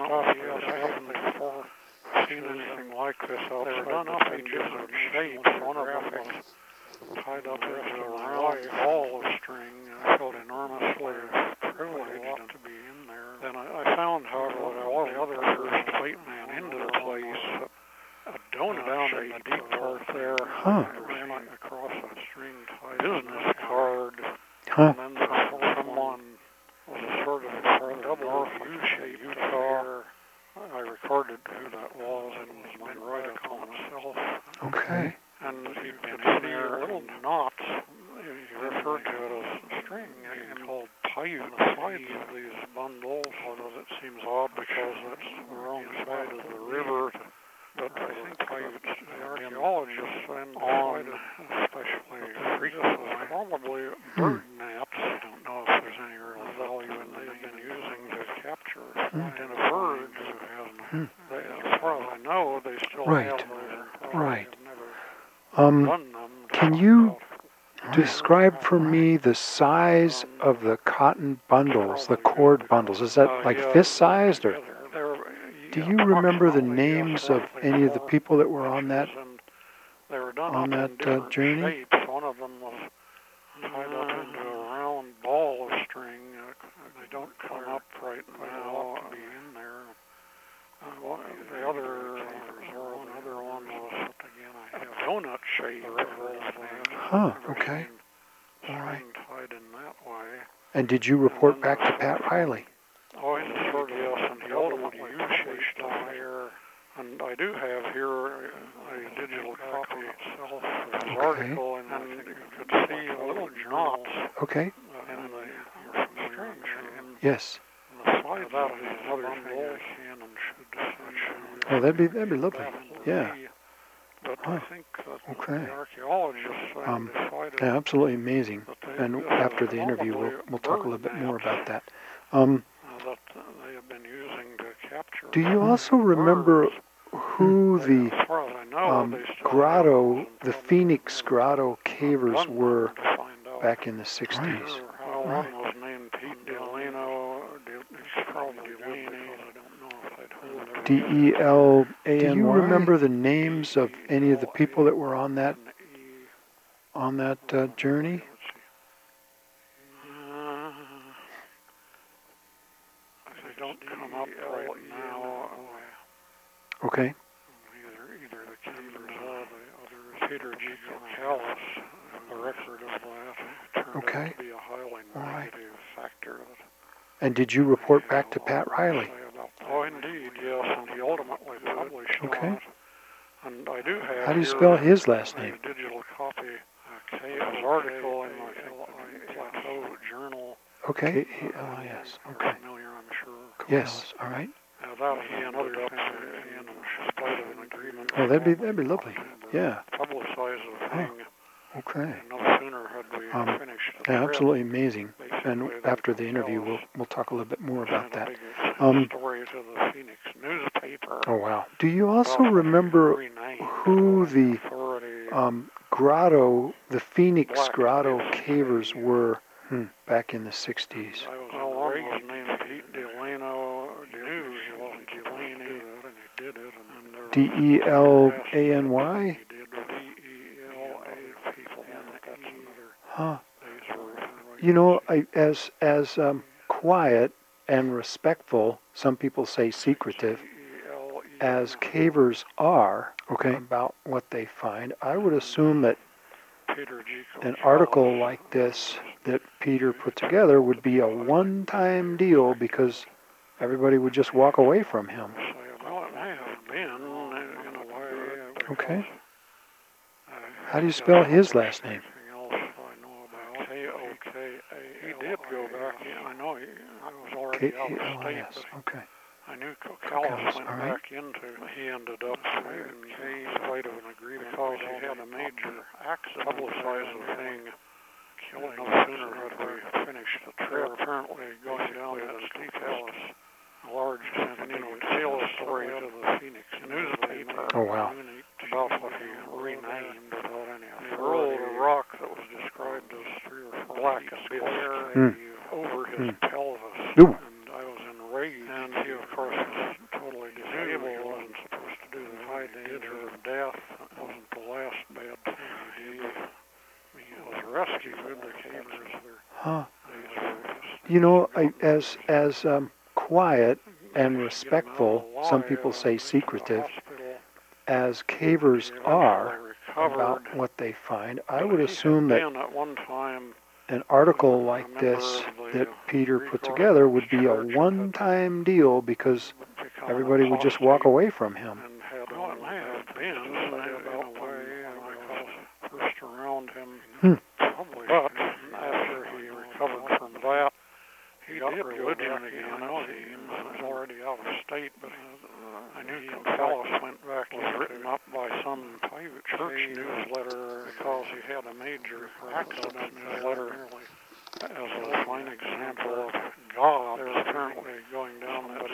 haven't before seen anything like this outside. They're done up in different shapes. One of them was tied up into a round ball of string. I felt enormously privileged to be in there. Then I found, however, that all the other first white man into the place, a donut down in the deep part there, ran across a string-tied business card, and then someone was a sort of double U-shaped Utah. I recorded who that was, and it was my write-up on myself. Okay. And you could see little knots. You referred to it as string, and called Paiute sides of these bundles, although that seems odd because that's the wrong side of the river. But I think the archaeologists and on, especially frequently, probably bird naps. I don't know if there's any real value in they've been using to capture in a bird who has, as far as I know, they still have those. Right. Never done them. Can you describe for me the size of the cotton bundles, the cord bundles? Is that like fist-sized or? Do you remember the names of any of the people that were on that journey? One of them was tied up into a round ball of string. They don't come up right now to be in there. The other one was, again, I have donut shape. Okay. All right. Tied in that way. And did you report back to Pat Riley? Oh, in the sort of yes, and he ultimately U-shaped here. And I do have here a digital copy itself of his article, and you could see little knots in the string. Yes. And the sides of that is another thing I can and should. Oh, that'd be lovely. Yeah. But I think that the archaeologists decided absolutely amazing. And after the interview, we'll talk a little bit more about that. That they have been using to capture. Do you also remember who the grotto, the Phoenix Grotto cavers were back in the 60s? One was named Pete Delano. He's probably Delaney. I don't know if I'd heard of D-E-L-A-N-Y. Do you remember the names of any of the people that were on that journey? They don't come up right now. Okay. Either the Cavers or the others. Peter G. Callis, who the record of that turned Okay. out to be a highly All right. negative factor. And did you report back to Pat Riley? Oh, indeed, yes, and he ultimately published Okay. on it. And I do have How do you here spell his last a name? digital copy, his article in the Plateau Journal. Okay, K-A-L-I-S. You're Okay. familiar, I'm sure. Yes. All right. That he ended up in spite of an agreement. Oh, that'd be lovely. Yeah. Publicize the thing. Okay. And no sooner had we finished the Yeah, trip, absolutely amazing. And basically they after the interview, tell us we'll talk a little bit more about sent a that. big story to the Phoenix newspaper. Oh wow. Do you also about remember renamed who the authority grotto, the Phoenix Black Grotto Hills cavers Cave. were back in the 60s? Well, one was named Pete Delano. He knew he wasn't Delaney, and he did it. And there was D-E-L-A-N-Y? he did D-E-L-A people. That's another Huh. day's work. You know, as quiet and respectful, some people say secretive, as cavers are, okay, about what they find, I would assume that Peter G. an article like this that Peter put together would be a one-time deal because everybody would just walk away from him. Well, it may have been in a way. Okay. How do you spell his last name? Else I know about K-O-K-A. He did go back. I know I was already out of state, K-A-L-I-S. but Okay. I knew Callis went all right. back into. He ended up in spite of an agreement because he had a major accident. Publicized the thing. Killing no sooner had we finished the trip. Apparently going down to the steep Callis. A large tale story to the Phoenix newspaper. Oh, wow. About what he renamed without any authority. He rolled a rock that was described as 3 or 4 black square over his pelvis. Ooh. And I was enraged. And he, of course, was totally disabled. He wasn't supposed to do the high danger of death. It wasn't the last bad thing he did. He was rescued. The cavers were. Huh. You know, as quiet and respectful, some people say secretive, as cavers are about what they find, I would assume that at one time an article like this that Peter put together would be a one-time deal because everybody would just walk away from him. and had well, it may have been about the way first around him probably, but after he recovered from that, he got religion again. I know he was already out of state, but I knew Callis went back. Was written up by some private church newsletter because he had a major accident newsletter as a fine example of God. There's apparently going down that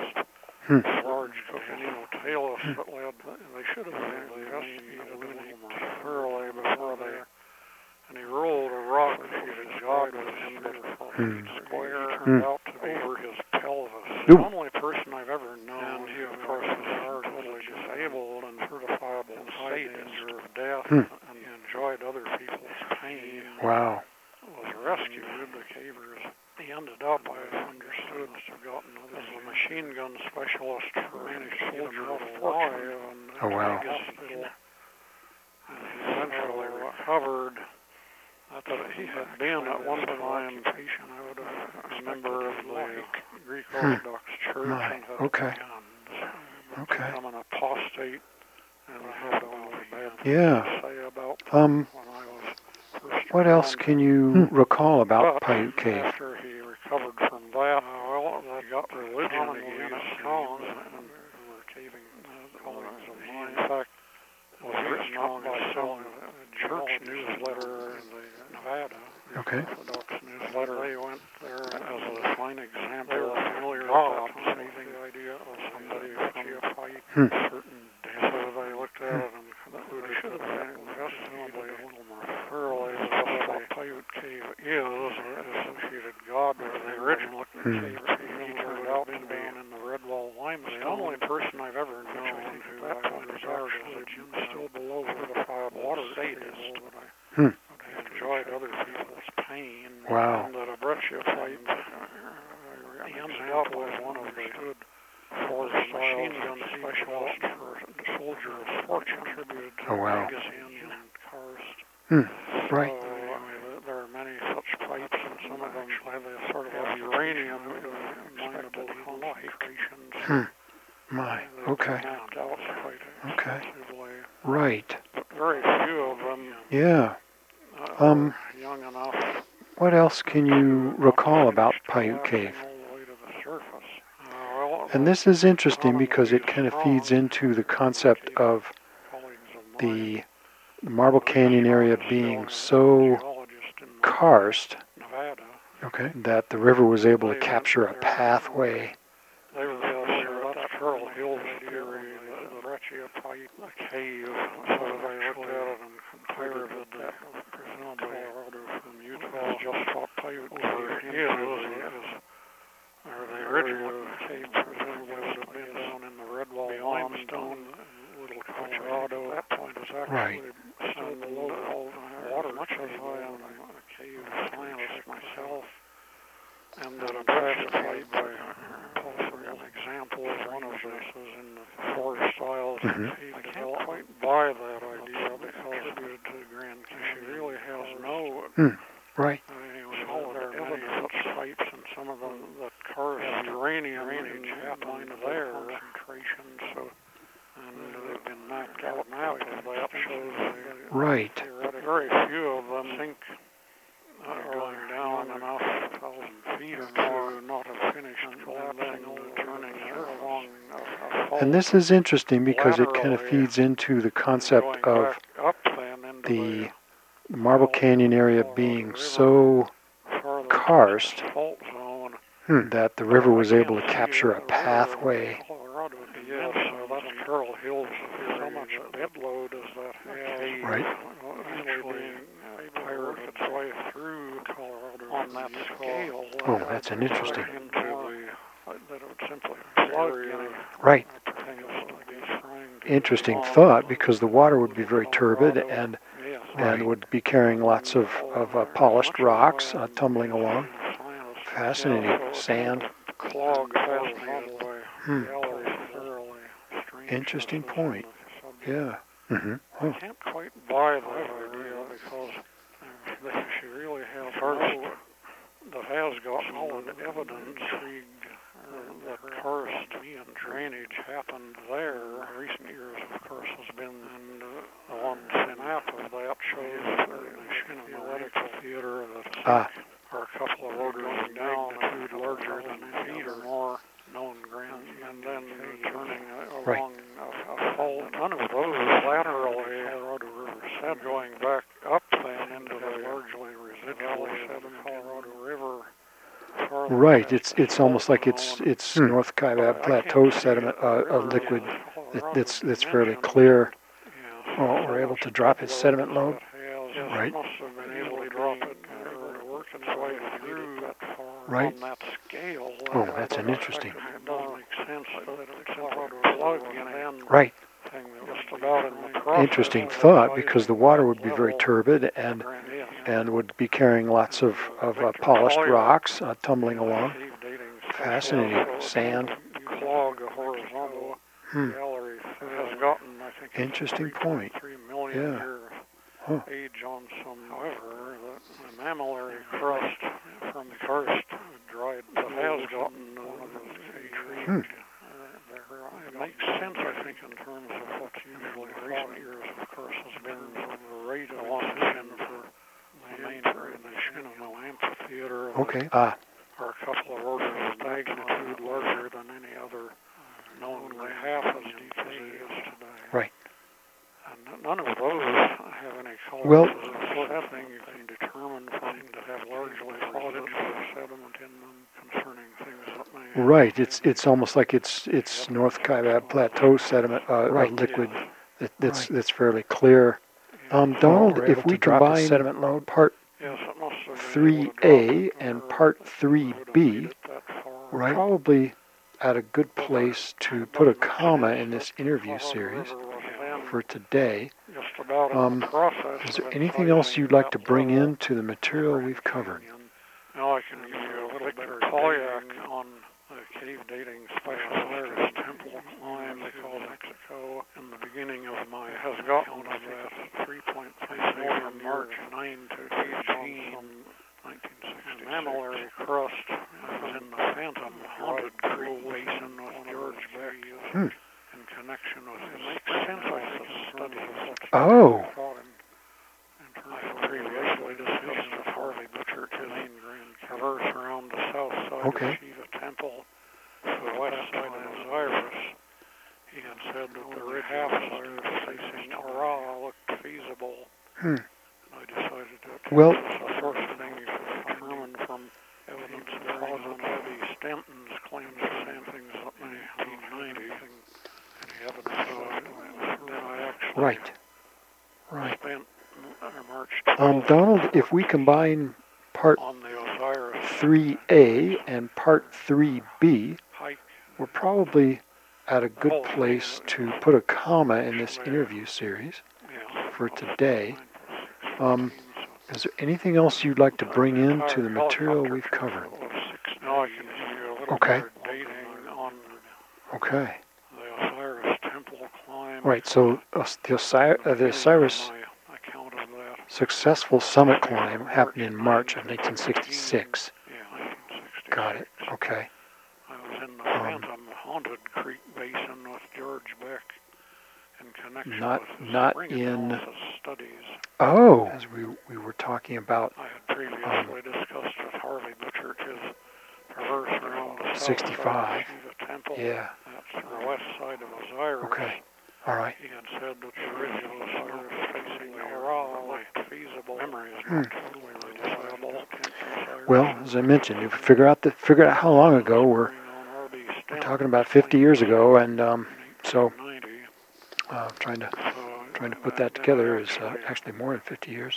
large Coconino tail that led. They should have been investigated a little more thoroughly before they. And he rolled a rock that his God was in square. He turned out to be over his pelvis. The only person I've ever known. And he, of course, was totally disabled and certifiable in high danger of death. And he enjoyed other people's pain. Wow. Was rescued. The cavers. He ended up, I understood, as a machine gun specialist for any soldier alive. Oh, wow. Hospital. And he eventually recovered. I thought he had been at one time a member of the Greek Orthodox Church and had become an apostate, and I had all the bad things to say about when I was first What else can you recall about but Paiute Cave? after he recovered from that, well, he got religion again strong, and we were caving colleagues of mine. In fact, it was written up by some church newsletter in Nevada. Okay. Orthodox newsletter. They went there as a fine example of familiar God, saving the idea of somebody from a certain day. So they looked at it and they should have been investigated a little more thoroughly as what Paiute Cave is, associated God with the original cave. He turned out to be in the Redwall limestone. The only person I've ever known who I would regard as still below certified water status, but I enjoyed other people's pain. Wow. And that a breccia fight, he ended up with one of the for machine gun specialist for Soldier of Fortune, attributed to Oh, wow. Legacy and Karst. Right. There are many such pipes, and some of them they sort of have uranium mineable concentrations. My. Okay. Mapped out quite Okay. extensively. Right. But very few of them Yeah. are young enough. What else can you recall about Paiute Cave? All the way to the surface. Well, And this is interesting because it kind of feeds into the concept of colleagues of the Marble Canyon area being so geologist in karst, Nevada. okay, that the river was able to capture a pathway. They were that's Turtle Hills theory, the breccia pipe, a cave. So they looked at it and compared it that presumably Colorado from Utah just what Paiute is. Or the original cave presumably would have been down in the Redwall limestone, little Colorado. At that point is actually still below the water, much as I am a cave scientist myself. And that a breccia pipe, possibly an example of one of this is in the forest styles. I can't quite buy that idea because due to the Grand Canyon, she really has no Right. solid evidence of pipes, and some of them that karst uranium happened there concentration. So, and they've been knocked out now. That shows Right. very few of them sink going down enough 1,000 feet or more to not have finished collapsing and turning along a fault. And this is interesting because it kind of feeds into the concept of up then into the Marble Canyon area being so karst fault zone. that the river was able to capture a pathway. Colorado, yes, that's Turtle Hills. So much bed load as that has. Right. Actually, able to its way through Colorado on that scale. Oh, that's an interesting. Into the, that it would simply plug in. Right. Interesting Interesting thought because the water would be very turbid and would be carrying lots of polished rocks tumbling along. Fascinating. Sand. Clog fascinated Interesting point. Yeah. I can't quite buy that idea because she really has that has got solid evidence that karst and drainage happened there. Recent years, of course, has been, and the one synap of that shows the Shinnemaletical Theater that are a couple of orders of magnitude larger than feet or more known ground, and then turning along a fault. None of those laterally, Colorado River said, going back up then into the largely residual Colorado River. Right. It's almost like it's North Kaibab Plateau sediment, a liquid that's fairly clear. Well, we're able to drop its sediment load. Right. Must have been able to drop it and work its way through that far right. on that scale. Oh, that's an interesting. It doesn't make sense that it's a plug in. Right. Just about in the process. Interesting thought because the water would be very turbid and would be carrying lots of polished rocks tumbling along. Fascinating. Sand. Clog a horizontal gallery has gotten, I think, interesting point. 3 million year age on some. However, the mammillary crust from the karst dried has gotten one of those trees. It makes sense, I think, in terms of what's usually in recent years, of course, has been the rate of emission for the main in the Shinnemal Amphitheater. Okay. Are a couple of orders of magnitude larger than any other known half as deep as it is today. Right. And none of those have any color. Well, that thing you can determine from to have largely solid sediment in them concerning things that may. Right. It's almost like it's North Kaibab Plateau sediment, a liquid that's fairly clear. Donald, if we combine sediment load part 3A and part 3B, we're probably at a good place to put a comma in this interview series for today. Is there anything else you'd like to bring into the material we've covered? Now I can give you a little bit of Polyak on the cave dating special layers temple line Mexico, in the beginning of my has gotten of that 3.3 from March 9 to 18, 1960. Mammillary crust was in the Phantom Haunted Creek Basin with George Beck in connection with his extensive studies. Oh. I previously discussed with Harvey Butcher his traverse around the south side of Shiva Temple to the west side of Osiris. He had said that the ridge facing Ora looked feasible. And I decided that well, the sort of thing you could determine from evidence of causes Eddie Stanton's claims to same things up in 1890. Any evidence of it. Then I actually right. spent March 12th Donald, if we combine part on the Osiris 3A and part 3B, hike. we're probably at a good place to put a comma in this interview series for today. Is there anything else you'd like to bring into the material we've covered? Now I can give you a little Okay. more dating on Okay. the Osiris temple climb. Right, so the Osiris My account of that. successful summit climb happened in March of 1966. Yeah, 1966. Got it. Okay. I was in the Phantom Haunted Creek Basin with George Beck in connection with his not spring in. analysis studies. Oh, as we were talking about I had previously discussed with Harvey Butcher his traverse around the south 65. side of Shiva Temple. Yeah. That's the west side of Osiris. Okay. All right. He had said that the ridge of Osiris facing Ora looked feasible. Memory is not totally reliable. Well, as I mentioned, you figure out how long ago we're talking about 50 years ago, and so trying to put that together is actually more than 50 years.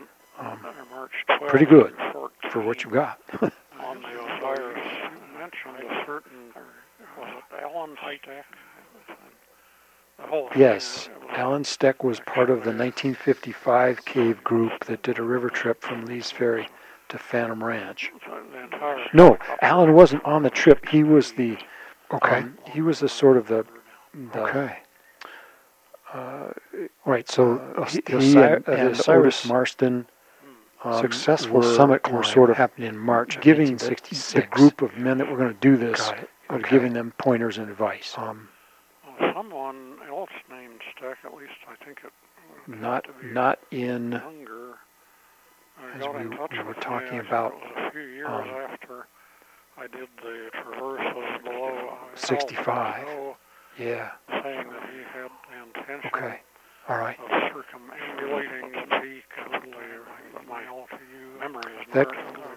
Pretty good for what you've got. On the Osiris, you mentioned a certain, was it Alan Steck? Yes, Alan Steck was part of the 1955 cave group that did a river trip from Lee's Ferry to Phantom Ranch. No, Alan wasn't on the trip. He was the he was the sort of the right. So he and Otis Marston successful summit climb sort of happened in March, giving the group of men that were going to do this, giving them pointers and advice. Someone else named Steck, at least I think it not in younger. as we were talking about a few years after I did the traverses below 65. Yeah. Saying that he had the intention all right. of circumambulating the peak of my LTU memory is that,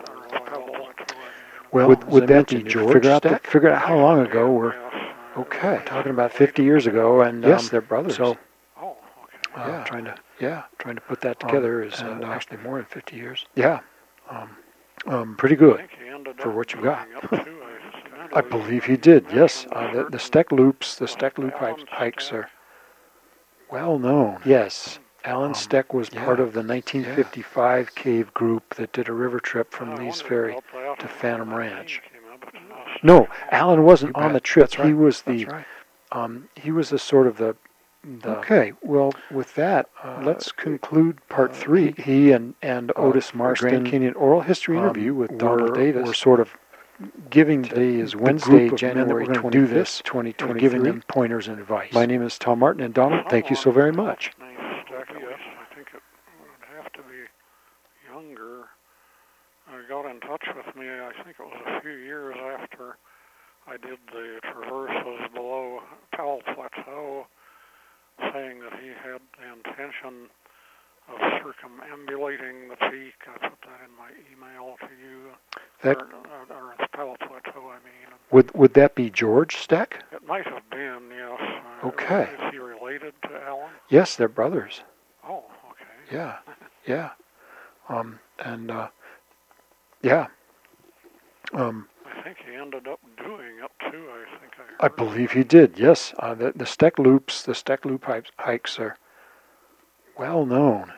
not well, would that be George Steck? Figure out how long ago we're talking about 50 years ago, and yes, they're brothers. So trying to put that together is actually more than 50 years. Yeah. Pretty good for what you got. I believe he did. Yes, the Steck loops, the Steck loop hikes are well known. Yes, Alan Steck was part of the 1955 cave group that did a river trip from Lee's Ferry to Phantom Ranch. No, Alan wasn't on the trip. He was the he was the sort of the okay. Well, with that, let's conclude part 3. He and Otis Marston, Grand Canyon oral history interview with Donald Davis, were sort of giving today is Wednesday, January 25th, 2023, giving them pointers and advice. My name is Tom Martin, and Donald, thank you so very much. Yes, I think it would have to be younger. Got in touch with me, I think it was a few years after I did the traverses below Powell Plateau, saying that he had the intention of circumambulating the peak. I put that in my email to you. Or the Powell Plateau, I mean. Would that be George Steck? It might have been, yes. Okay. Is he related to Alan? Yes, they're brothers. Oh, okay. Yeah. I think he ended up doing it too. I believe he did. Yes, the Steck loops, the Steck loop hikes are well known.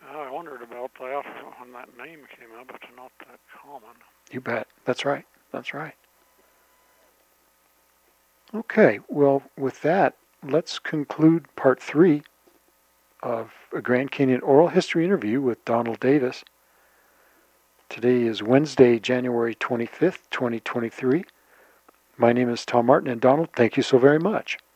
I wondered about that when that name came up. It's not that common. You bet. That's right. That's right. Okay, well, with that, let's conclude part 3 of a Grand Canyon oral history interview with Donald Davis. Today is Wednesday, January 25th, 2023. My name is Tom Martin, and Donald, thank you so very much.